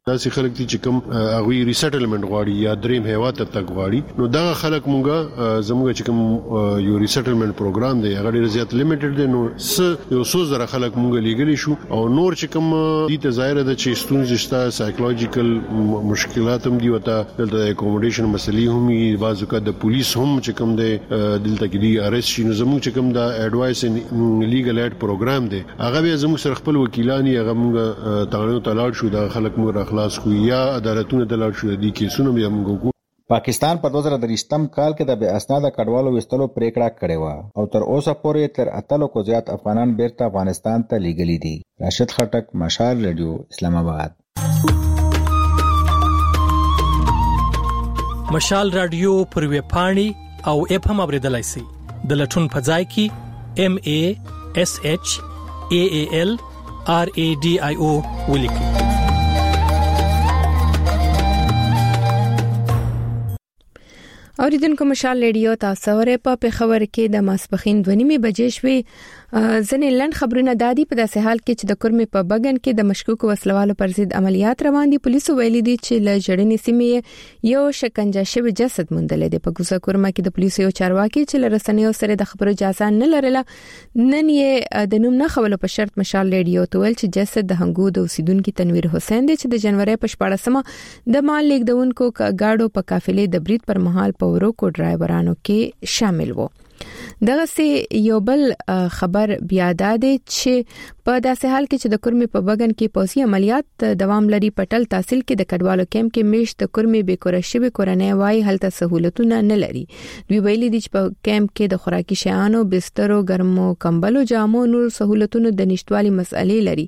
S2: داسې خلک چې کوم هغه ریسټلمنت غواړي یا دریم هیواد ته تګ غواړي نو دا خلک مونږه زموږ چې کوم یو ریسټلمنت پروګرام دی هغه ډیر زیات لیمیټډ دی نو س یو څو زره خلک مونږه لګلی شو او نور چې کوم دي ته ظاهر ده چې ستونزې شته سایکولوژیکل مشکلات هم دي وته دلته اکوموډیشن مسلې هم بعض وخت د پولیس هم چې کوم دی دلته کې دی ارست شي نو زموږ چې کوم دا اډوایس ان لیګل ایډ پروګرام دی هغه به زموږ سره خپل وکیلانی هغه مونږه تغړو تلاړ شو دا خلک مونږ خلاص کو یا عدالتونو ته لاړ شو دي کیسونه به موږ کو.
S22: پاکستان په دوه زره درې کال کې د بے اسناده کډوالو وستلو پریکړه کړې و او تر اوسه پورې تر اتلو کو زیات افغانان بیرته افغانستان ته لیږلي دي. راشد خټک، مشال رادیو، اسلام آباد.
S5: مشال رادیو پر ویب پاڼې او اپ هم اوریدلای شئ. د لټون په ځای کې ام ا اس اچ ا ا ال ار ا ډي آی او ولیکئ.
S1: اوریدونکو مشال ریډیو تاسو ورې په پیښور کې د ماسپخین دوه نیمه بجې شوې. ځنې لند خبرونه دادي په داسې حال کې چې د کورمې په بغن کې د مشکوک وسلوالو پر ضد عملیات روان دي. پولیسو ویلي دي چې ل جړنې سیمې یو شکنجه شوی جسد موندل دي. په ګوزا کورما کې د پولیسو یو چارواکي چې لرسنیو سره د خبرو اجازه نه لرله نن یې د نوم نه خولو په شرط مشال ریډیو ته ویل چې جسد د هنګو د اوسیدونکو تنویر حسین دی چې د جنوري په شپاړسمه د مال لیکدونکو گاډو په قافلې د برید پر مهال په ورکو ډرایورانو کې شامل وو. دغه سي یو بل خبر بیا داده چې په داسې حال کې چې د کورمې په بغن کې پوسي عملیات دوام لري پټل تحصیل کې د کډوالو کیمپ کې میش د کورمې به کورشي به کورنۍ وای هلته سہولتونه نه لري. دوی ویلي دي چې په کیمپ کې د خوراکي شیانو، بسترو، ګرمو کمبلو، جامو، نور سہولتونو د نشټوالي مسئلې لري.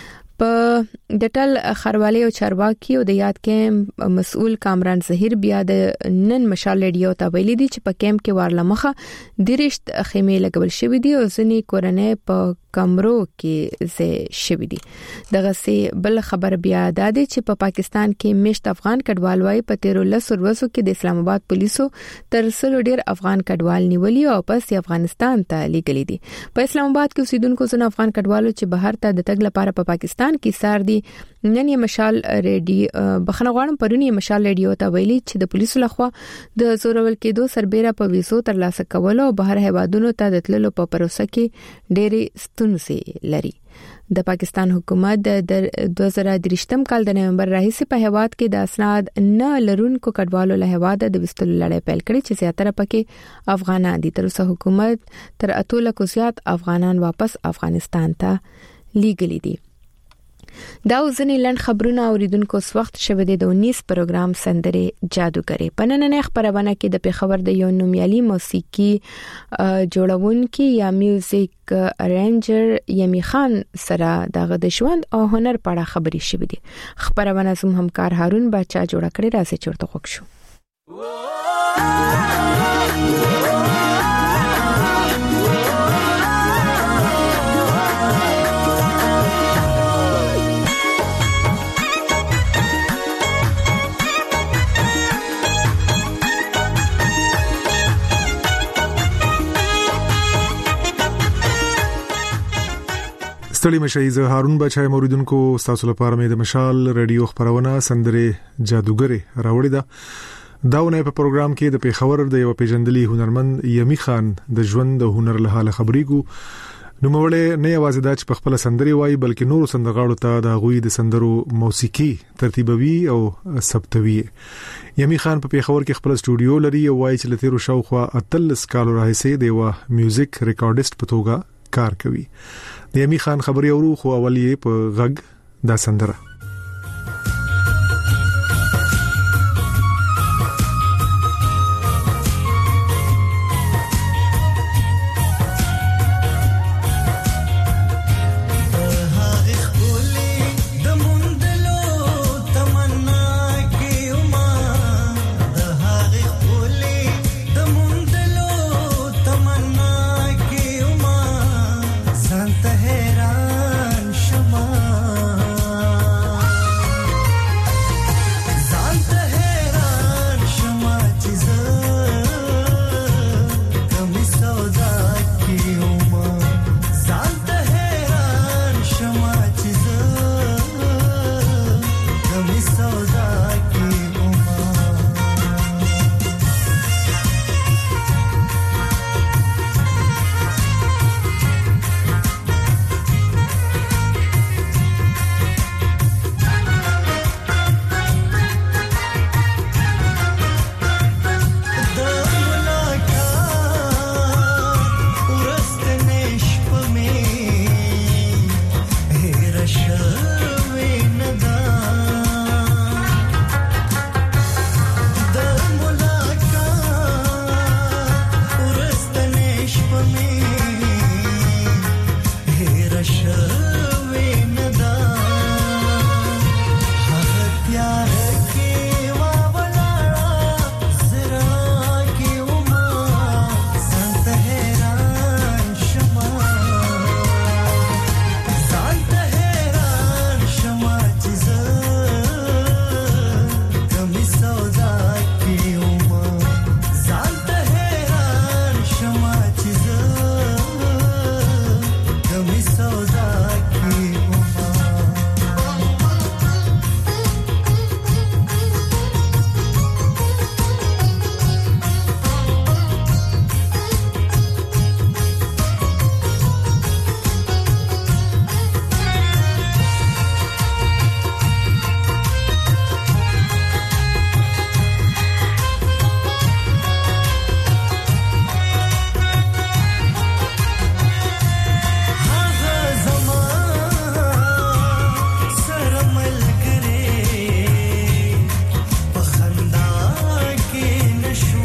S1: په دټل خروالي او چارواکي او د یاد کیمپ مسؤل کامران زهیر بیا د نن مشال ریډیو ته ویلي دي چې په کیمپ کې وارلمخه درشت خیمه لګول شوې دي او ځنی کورنۍ په کمرو کې زه شوې دي. دغه سي بل خبر بیا د دې چې په پاکستان کې مشت افغان کډوال وای په تیرو لس ورځو کې د اسلام آباد پولیسو تر سلو ډیر افغان کډوال نیولي او پس افغانستان ته لیږلي دي. په اسلام آباد کې اوسیدونکو زنه افغان کډوالو چې بهر ته د تګ لپاره په پاکستان کې سار دي نن یې مشال ریډیو بخنه غواړم پرونی مشال ریډیو ته ویلي چې د پولیسو لخوا د زورول کېدو سربېره په ویزو ترلاسه کولو او بهر هیوادونو ته د تللو په پروسه کې ډېری ستونزې لري. د پاکستان حکومت د دوه زره درې کال د نومبر راهیسې په هیواد کې د اسناد نه لرونکو کډوالو له هیواد د وستلو لړۍ پیل کړې چې زیاتره پکې افغانان دي. تر اوسه حکومت تر اته لک زیات افغانان واپس افغانستان ته لیږلي دي. دا ځنې لند خبرونه اوریدونکو وخت شوه د انیس پروګرام سندره جادوګری په نننې خبرونه کې د پیښور د یو نومیالي موسیقي جوړونکي یا میوزیک ارنجر یمی خان سره دغه د ژوند او هنر په اړه خبري شوې دي. خبرونه زموږ همکار هارون بچا جوړ کړی راځي چورته خوښ شو.
S21: ستړي مشي زه هارون بچای موریدونکو تاسو لپاره مې د مشال ریډیو خبرونه سندره جادوګری راوړی دا داونه په پروګرام کې د پیښور د یو پیژندلي هنرمند یمی خان د ژوند د هنر له حاله خبرې کو. نو موږ نه یوازې دا چې په خپل سندري وای بلکې نورو سندرغاړو ته د غوي د سندرو موسیقي ترتیبوي او ثبتوي. یمی خان په پیښور کې خپل سټوډیو لري او وای چې لته شاوخوا اتلس کال راهیسې د یو میوزیک ریکارډیست په توګه کار کوي. د یمی خان خبري اورو خو اولیه په غږ دا سندره
S6: Santa Hera Shama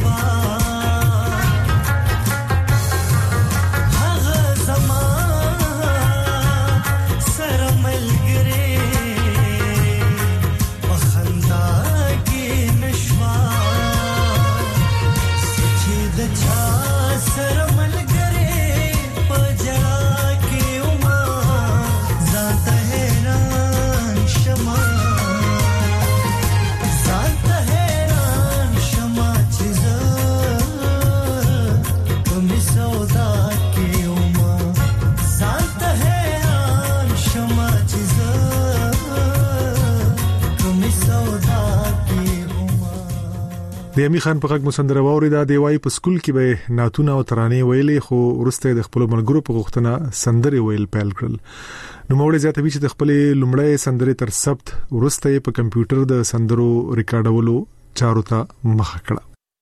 S21: د امي خان په غږ مسندره ووري دا دی وای په سکول کې به ناتونه او ترانه ویلې خو ورسته د خپل ملګرو په غوښتنه سندري ویل پیل کړل. نو موږ زیاتوي چې د خپل لومړی سندري تر ثبت ورسته په کمپیوټر د سندرو ریکارډولو چارو ته مخه کړه.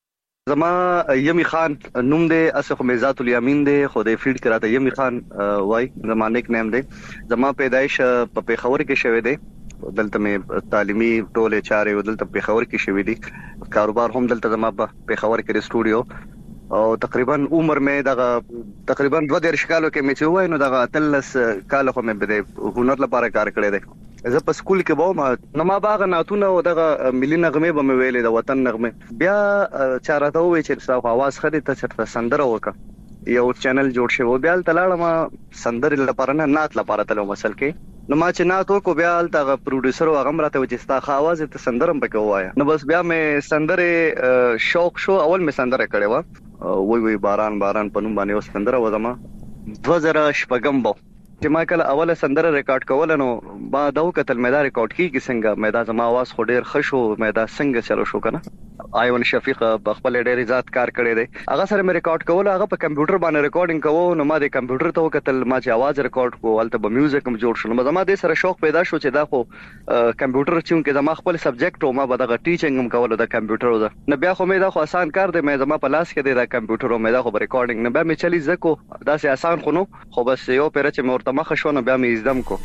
S4: زما یمی خان نوم دی اسه خو میزات الیامین دی خو د فیلډ کراته یمی خان وای زما نیک نیم دی. زما پیدایش په پیښور کې شوه دی. دلته مې تعلیمي ټوله چارې ودلته په پیښور کې شوې دي. کاروبار هم دلته زما په پیښور کې د سټوډیو او تقریبا عمر مې دغه تقریبا دوه دیرش کالو کې مې چې وای نو دغه تلس کال خو مې بده هنر لپاره کار کړی دی. زه په سکول کې به ما نو ما باغ ناتونه او دغه ملي نغمه به مې ویلې د وطن نغمه بیا چارته وې چې تاسو आवाज خدي ته چرته سندره وکړه یو چینل جوړ شو بیا تلاړه ما سندره لپاره نه نات لپاره تلو مسل کې نو ما چې ناتو کو بیا تل پروډوسر او غم راته چې ستا خواز ته سندرم پکې وایا نو بس بیا مې سندره شوق شو اول مې سندره کړې و وای وای باران باران پنوم باندې و سندره و زما دوه زره شپږم بو چې ما کله اوله سندره ریکارډ کول نو با دا وکتل مې دا ریکارډ کیږي څنګه مې دا زما आवाज خو ډیر خشو مې دا څنګه چلو شو کنه ایون شفیق په خپل ډیر ذات کار کړی دی هغه سره مې ریکارډ کول هغه په کمپیوټر باندې ریکارډینګ کوو نو ما د کمپیوټر ته وکتل ما چې आवाज ریکارډ کو ولته به میوزیک هم جوړ شو نو زما د سره شوق پیدا شو چې دا خو کمپیوټر چې زما خپل سبجیکټ او ما به دا ټیچینګ هم کول د کمپیوټر او نو بیا خو مې دا خو آسان کار دی مې زما په لاس کې دی دا کمپیوټر او مې دا خو ریکارډینګ نه به مې چلی زکو دا سه آسان خو نو خو بس یو پیر چې مورته مخ شو نو بیا مې زدم کو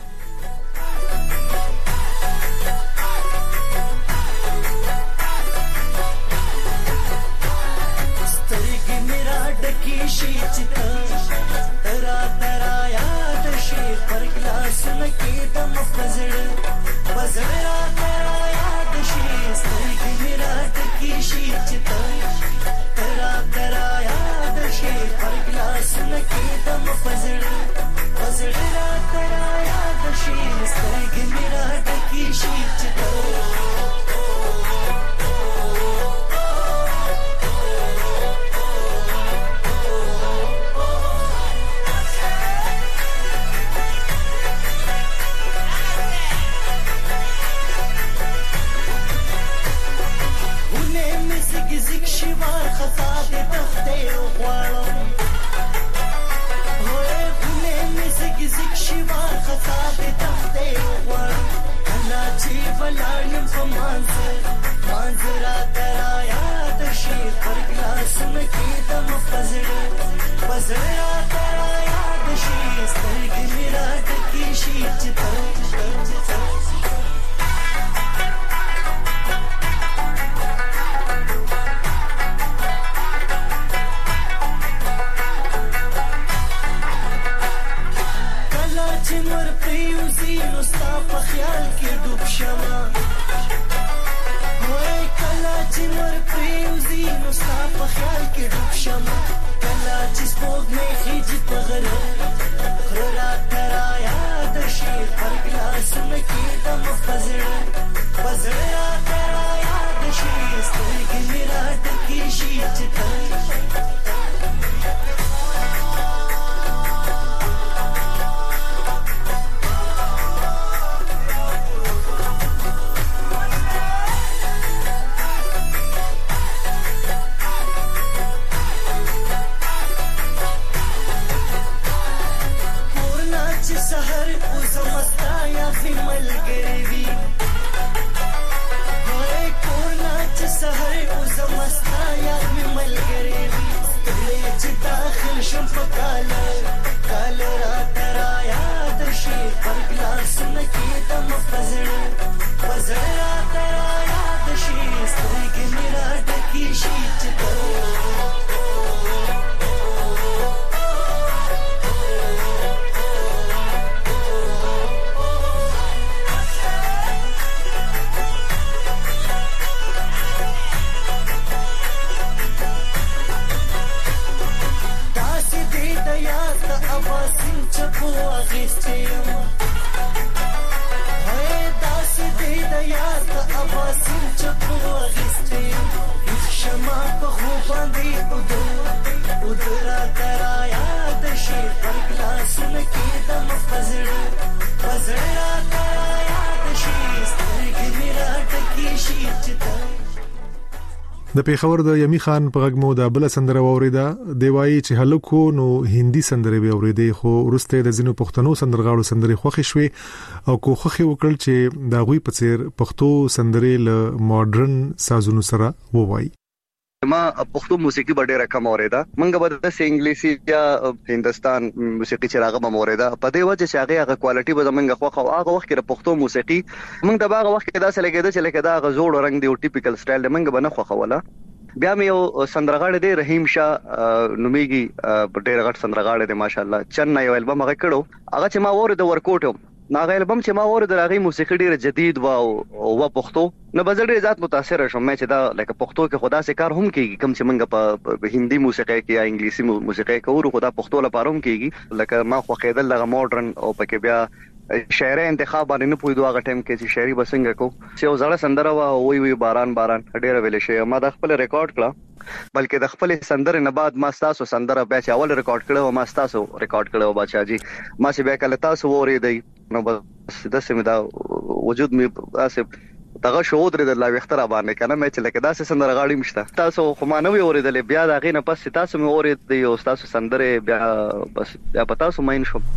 S6: Pazara tera yaad shi, starg mera daki shi chita چپو اغیستیم هی داسې دی د یار د اباسین چپو اغیستیم هیڅ شما په خو باندې ودر ودر راته رایاد شي پر ګلاسونه کې د مفزړه فزړه راته رایاد شي سترګې مې راټکې شي چې
S21: د پیښور د یمی خان په غږمو د بل سندره اوریدا دیوای چې هلکو نو هندي سندره به اوریدي خو ورسته د زینو پښتنو سندرغاړو سندري خوخي شوي او کوخه وکړل چې دا غوي په څیر پښتو سندري له ماډرن سازونو سره ووایي.
S4: ما پښتو موسیقي ډېره کم اوریدا منګه به د انګلیسي یا هندستان موسیقي چې راغه به اوریدا په دې وجه چې هغه هغه کوالټي به زمونږ خوخه او هغه وخت کې پښتو موسیقي موږ د باغ وخت کې دا څه لګیدا چې لکه دا غزوړ رنگ دی او ټیپیکل سټایل دی موږ به نه خوخه ولا بیا مې یو سندرغاړی دی رحیم شاه نومیږي ډېر غټ سندرغاړی دی ماشاءالله چنه یو البم هغه کړو هغه چې ما وره د ورکوټ ناغه البم چې ما وره د هغه موسیقي ډېر جدید و او و پښتو نو بزړ ذات متاثر شوم مې چې دا لکه پښتو کې خدا سي کار هم کیږي کم چې منګه په هندي موسیقي کې یا انګلیسي موسیقي کې ورو خدا پښتو لپاره هم کیږي لکه ما خو خیدل لغه ماډرن او پکې بیا شاعر انتخاب باندې نه پوي دوه ټیم کې چې شاعري بسنګ کو چې زړه سندره وا وی وی باران باران ډېر ویل شي ما د خپل ریکارډ کړه بلکې د خپل سندره نه بعد ما تاسو سندره بیا چې اول ریکارډ کړو ما تاسو ریکارډ کړو بچا جی ما چې بیا کله تاسو وری دی نو بس د سمې دا وجود می اسه دغه شعور د لا وختره باندې کنه مې چې لکه داسې سندره غاړي مشته تاسو خو ما نه وی اوریدل بیا دا غینه پس تاسو مې اورید دی او تاسو سندره بیا بس بیا پتا سو مین شو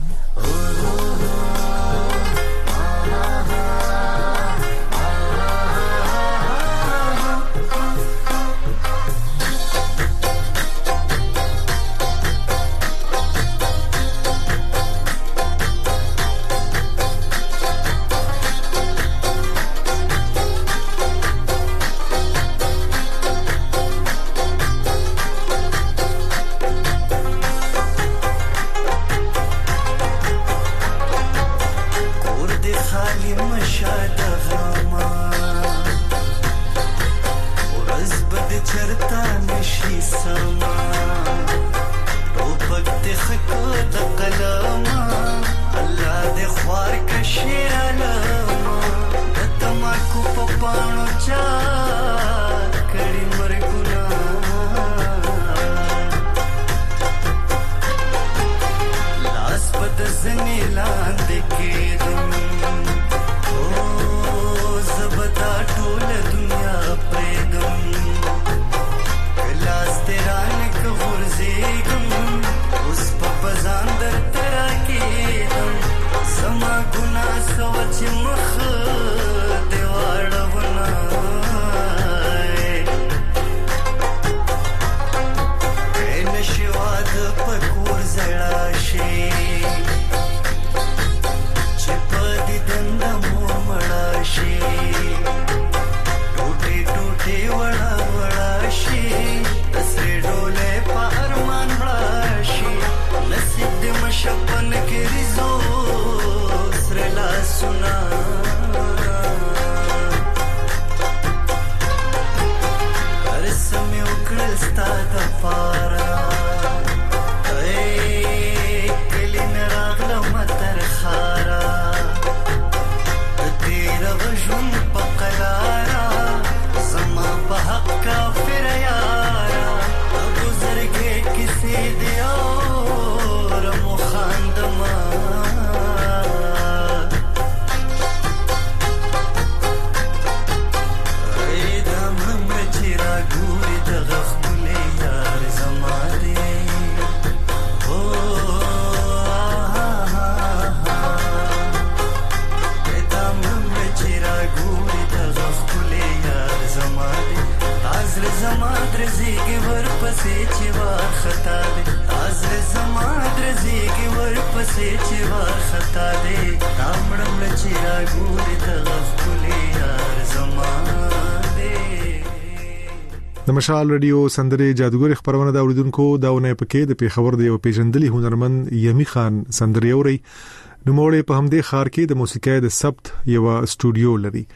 S21: د مشال رادیو سندري جادوګر خبرونه دا اوریدونکو داونه پکې د پیښور د یو پیژندلي هنرمند یمی خان سندري اوري نو موړې په همدې خار کې د موسیقۍ د سبت یو استودیو لري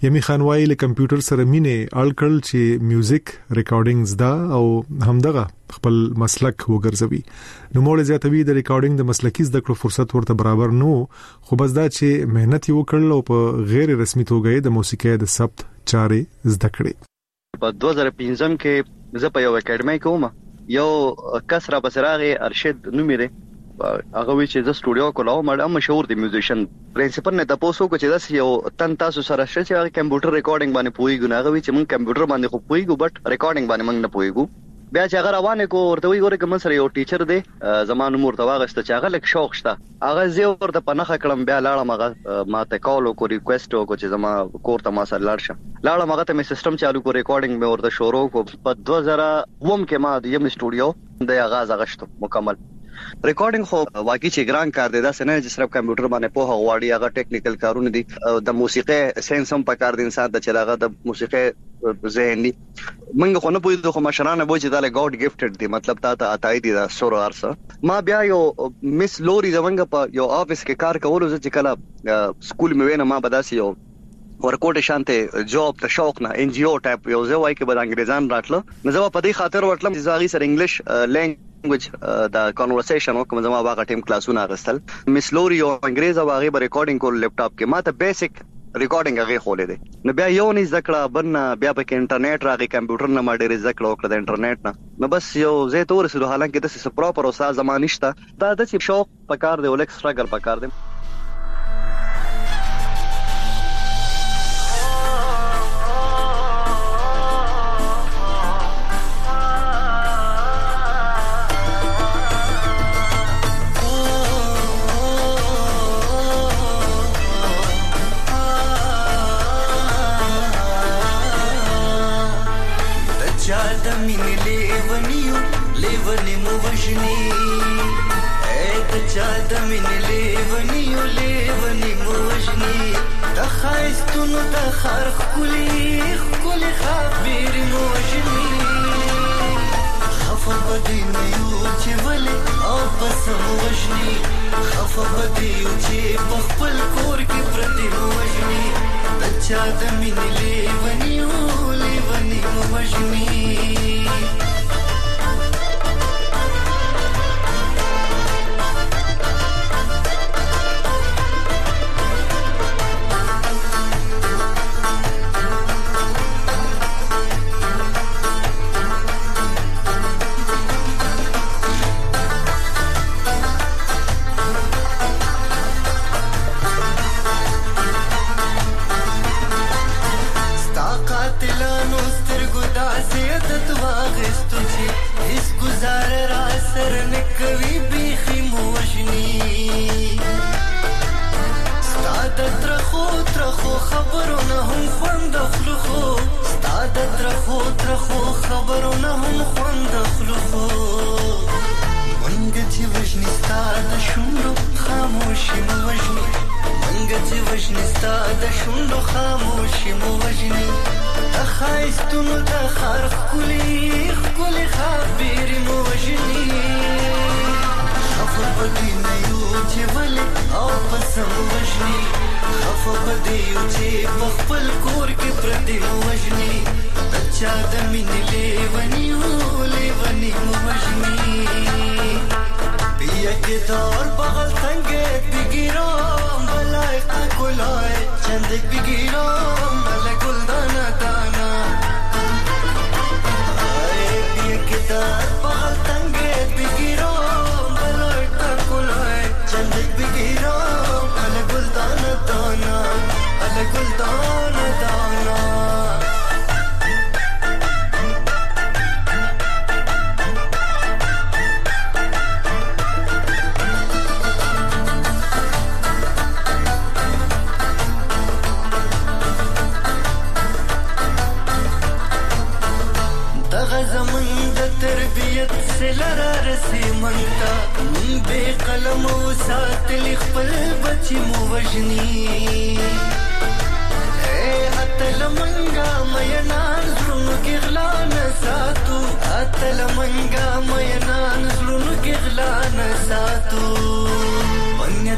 S21: یمي خانوای له کمپیوټر سره مینه الکل چې میوزیک ریکارډینګز دا او همدغه خپل مسلک وګرځوي. نو موږ زیاتوي د ریکارډینګ د مسلکي زده کړو فرصت ورته برابر نو، خو بس دا چې مهنت یې وکړل او په غیر رسمي توګه د موسیقۍ د ثبت چارې زده کړې.
S4: په دوه زره پنځم کې زه په یو اکیډمي کوم، یو کس را بسراغه ارشد نومې ده، هغه وی چې د سټوډیو کولاو مړ مشهور دی میوزیشن. پرنسپل نه تاسو کو چې دا یو تن تاسو سره شې چې کمپیوټر ریکارډینګ باندې پويګو، هغه وی چې مونږ کمپیوټر باندې خو پويګو بټ ریکارډینګ باندې مونږ نه پويګو. بیا چې هغه روانه کو ورته وی ګوره کوم سره یو ټیچر دی زمانو مرته واغسته چې هغه لک شوق شته، هغه زه ورته پنهخه کړم. بیا لاړم هغه ما ته کال او کو ریکوست او کو چې زما کور ته ما سره لاړ شم. لاړم هغه ته مې سیستم چالو کو ریکارډینګ مې ورته شروع کو. په دوه زره اووم کې ما د یم سټوډیو د آغاز غشتو مکمل. ریکارډینګ خو واقعي چې ګران کار دی، دا څنګه چې صرف کمپیوټر باندې په هواړی هغه ټیکنیکل کارونه دي. د موسیقي ساينس هم په کار دي، انسان د چلاغه د موسیقي ذهن دي. منګه خو نه پوهیږو، خو مشرانه وایي چې دا له ګاډ ګیفټډ دي، مطلب تا ته عطای دي دا سور ارسه. ما بیا یو مس لوري زمنګ په یو افیس کې کار کولو چې کله سکول مې وینم، ما بداسي یو ورکوټ شانته جاب ته شوق نه ان جی او ټایپ یو ځای وای کې بل انګریزان راتله. نو زه په دې خاطر ورتلم چې زاغي سره انګلیش لینګویج دا کانورسیشن وکم. زما واغه ټیم کلاسونه غستل مس لوري او انګریز او هغه به ریکارډینګ کول لیپټاپ کې، ما ته بیسیک ریکارډینګ هغه خولې دي. نو بیا یو نه ذکر بن بیا په انټرنیټ راغی، کمپیوټر نه ما ډېر ذکر وکړ د انټرنیټ نه. نو بس یو زه تور سره حالانکه د څه پراپر او ساز زمانشته دا د چې شوق پکار دی او لیک سټرګل پکار دی.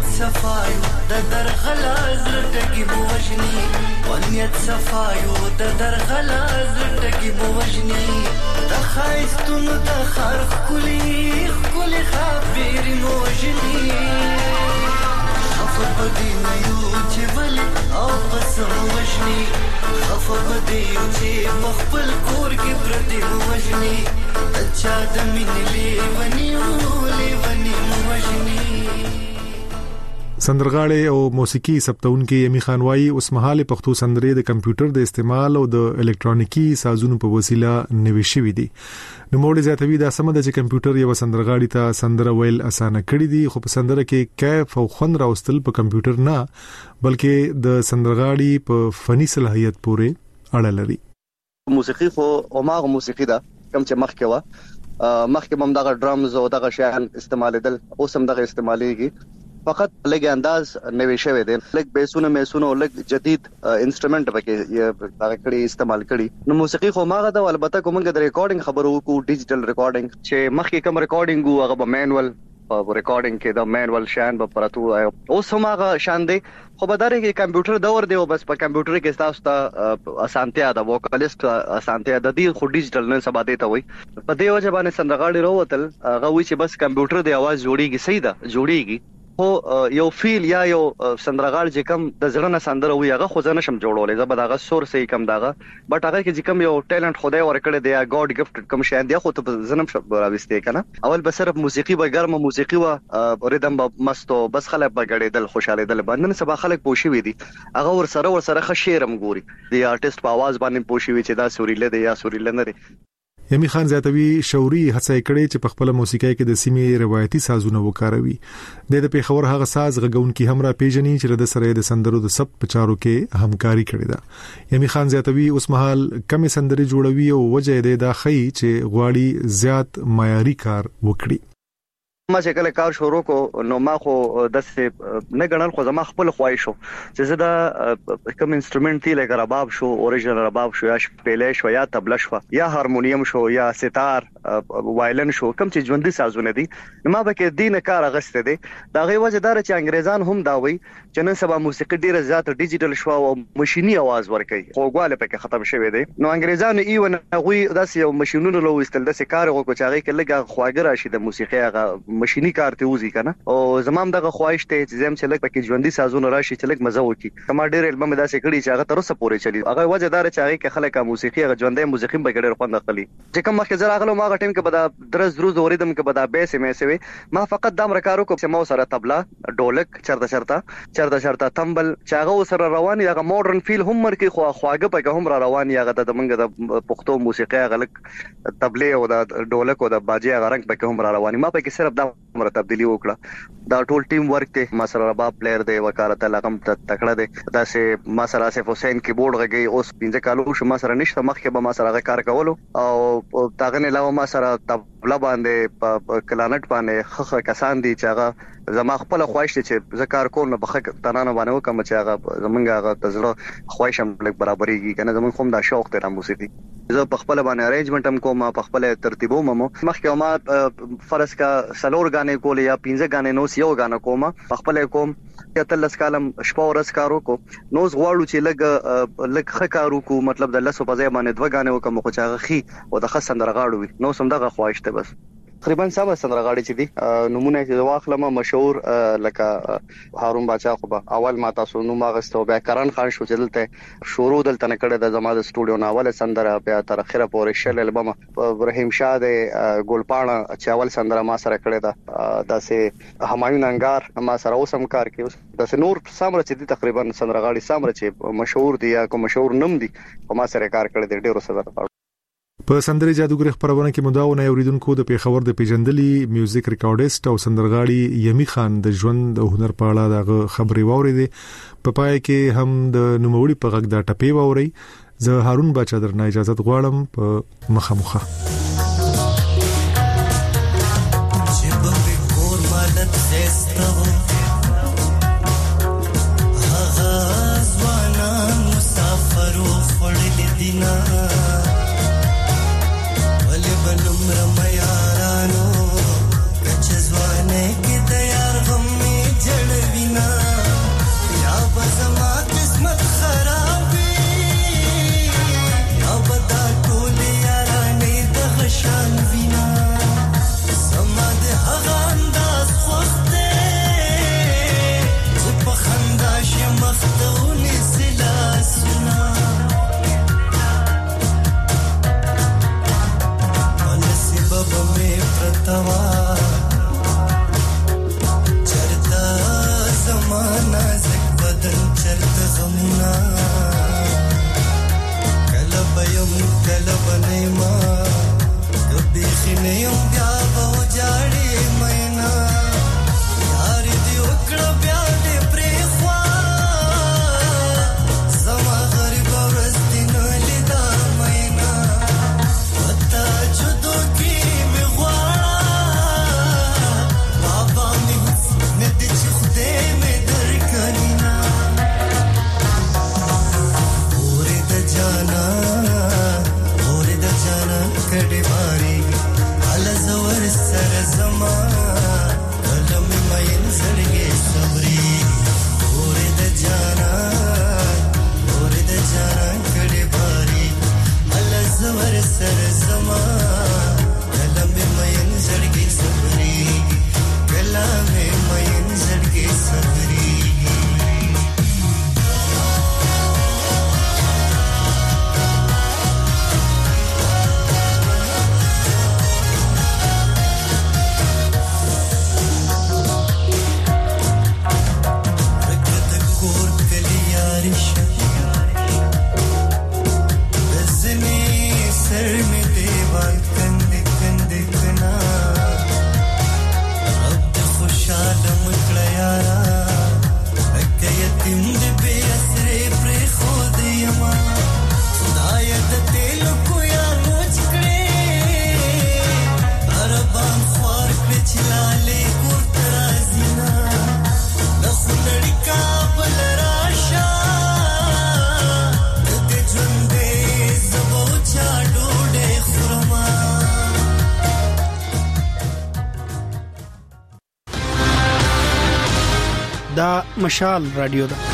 S6: نیت صفایو د درغلا زړټګي مو وجني ونیت صفایو د درغلا زړټګي مو وجني د خایستونو د خرخ کلی کلی خبر مو وجني خفه بدی یو چې ول او قسم وجني خفه بدی یو چې مخبل کور کې پردي مو وجني اچھا د مين لیونی لیونی مو وجني
S21: سندرغاړي او موسیقي سپتونکو یمي خان وايي اوس مهاله پښتو سندرې د کمپیوټر د استعمال او د الکترونیکي سازونو په وسیله نوي شوې دي. نو موږ زیاتوي دا سم د کمپیوټر یو سندرغاړي ته سندره ویل اسانه کړی دي خو په سندره کې کیف او خوند راوستل په کمپیوټر نه بلکې د سندرغاړي په فني صلاحیت پورې اړه لري.
S4: موسیقي خو اوماغه موسیقي ده کوم چې مخکې و مخکې هم دغه ډرامز او دغه شیان استعمالېدل اوس هم دغه استعمالېږي فقط لګ انداز نوې شوی دی لګ بیسونه میسونه او لګ جدید انسټرومنټ پکې هغه کړي استعمال کړي نو موسیقي خو ماغه د البته کومه د ریکارډینګ خبرو کو ډیجیټل ریکارډینګ چې مخکې کوم ریکارډینګ هغه به مانوال په ریکارډینګ کې د مانوال شان په پراتو اوس هم هغه شان دی خو به دغه کې کمپیوټر دور دی او بس په کمپیوټر کې تاسو ته اسانتیا د ووکالیست اسانتیا د دې خو ډیجیټل نه سبا دی ته وي په دې وجه باندې سندرغاړي وروتل هغه وی چې بس کمپیوټر دی आवाज جوړیږي صحیح ده جوړیږي خو یو فیل یا یو سندرغاړ چې کم د زړه نه سندره وي هغه خو ځنه شم جوړولې زبر هغه سور سي کم داغه بټ هغه کې چې کم یو ټیلنت خدای ورکړی دی ګاډ گفټ کم شاین دی خو ته زنم شپ راوستي کنه اول به صرف موسیقي به ګرمه موسیقي و ریدم به مستو بس خلک به غړېدل خوشاله دل باندې سبا خلک پوښي وي دي هغه ور سره ور سره خشيرم ګوري دی آرټیست په आवाज باندې پوښي وي چې دا سوريله دی یا سوريله نه دی.
S21: یمي خان زیاتوي شوري هڅه کړې چې په خپل موسیقۍ کې د سیمې روایتي سازونه وکاروي. د پیښور هغه ساز غږونکي هم را پیژني چې د سره د سندرو د سب پچارو کې همکاري کړې ده. یمي خان زیاتوي اوس مهال کم سندري جوړوي او وجه دې دا خي چې غواړي زیات معیاري کار وکړي.
S4: ما چې کله کار شروع کو نو ما خو د څه نه غنل خو زما خپل خوای شو چې زه دا کوم انسټرومنټ دی لکه رباب شو اوریجنل رباب شو یا شپېلې شو یا تبله شو یا هارمونیم شو یا ستار وایلن شو کوم چې ژوندۍ سازونه دي ما به کې دینه کار غسته دي دا غي وجه دار چې انګريزان هم دا وي چې نن سبا موسیقي ډیره زیات ډیجیټل شو او ماشيني आवाज ورکوي خو غواله پکې ختم شوی دی نو انګريزان ایون غوي داس یو ماشينونو لو استل داس کار وکړي چې هغه کې لګه خواګر راشي د موسیقي هغه ماشيني کار ته وزي کنه او زمام دغه خواهش ته چې زم چې لک پکې ژوندۍ سازونه راشي چې لک مزه وکي کما ډېر البم داسې کړي چې هغه تر اوسه پورې چلی هغه وجه دار چې هغه کې خلک موسیقي هغه ژوندۍ موسیقي به ګډر خوند اخلي چې کوم مخکې زرا غلو ما غ ټیم کې بدا درز دروز اوریدم کې بدا بیس مې سوي ما فقط دام رکارو کو چې مو سره تبلا ډولک چرته چرته چرته چرته تمبل چې هغه سره رواني هغه ماډرن فیل هم مرکي خو خواګه پکې هم را رواني هغه د منګه د پښتو موسیقي غلک تبلې او د ډولک او د باجي هغه رنگ پکې هم را رواني ما پکې صرف دا مر تبدیلی وکړه دا ټول ټیم ورک ته ما سره رباب پلیئر دی وکالت لغم تکړه دی دا سه ما سره اسف حسین کیبورډ غږی اوس پنځه کالو شو ما سره نشته مخکې به ما سره کار کولو او تاغه نه علاوه ما سره تبلا باندې په کلانټ باندې خخ کسان دي چې هغه زما خپل خواهش چې ذکر کول نه بخښ تنانه باندې وکم چې هغه زمونږ هغه تزړه خواهش هم لګ برابرېږي کنه زمونږ کوم دا شوق ته موسیقي زه په خپل باندې ارینجمنت هم کوم په خپل ترتیبو ممو مخکې ما فرض کا سلور غانې کول یا پنځه غانې نو یو غانې کوم په خپل کوم یا تلس کالم شپه ورځ کارو کو نو غواړو چې لګ لګ خکارو کو مطلب د لسو په ځای باندې دوه غانې وکم خو چې هغه خي او د خسندر غاړو نو سم دغه خواهش ته بس تقریبا سبا سندرغاړي چې دي نمونه چې واخلم مشهور لکه هارون باچا خو به اول ما تاسو نو ماغستو بیا کرن خان شو چې دلته شروع دلته نه کړه د زماده سټوډیو ناول سندره بیا تر اخره پورې شل البم ابراهيم شاه د ګلپاڼه چې اول سندره ما سره کړه دا داسې همایون انګار ما سره اوسم کار کوي داسې نور سامره چې دي تقریبا سندرغاړي سامره چې مشهور دي یا کوم مشهور نوم دي ما سره کار کړی دی ډیرو سره
S21: په سندري جادوګر خبرونه کې مداونه اوریدونکو د پیښور د پیجندلي میوزیک ریکارډیست او سندرغاړي یمي خان د ژوند او هنر په اړه د خبري واوریدې په پای کې هم د نوموړي په غږ د ټپي واوري زه هارون باچا درنه اجازه غواړم په مخامخه
S6: रमयारानो कच्छ ज़वाने की तैयार हम में जड़ भी
S7: دا مشال رادیو ده.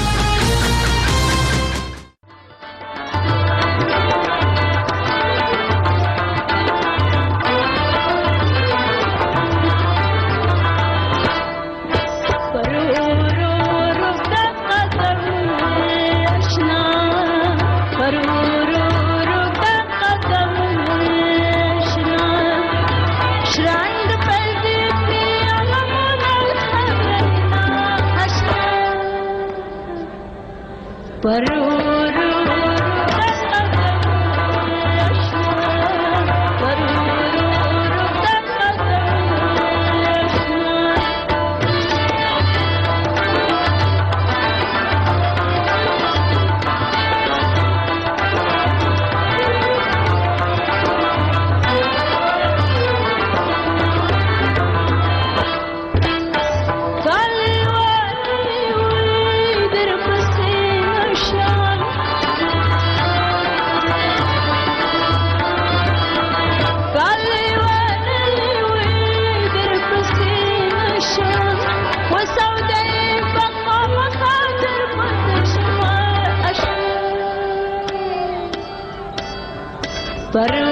S8: But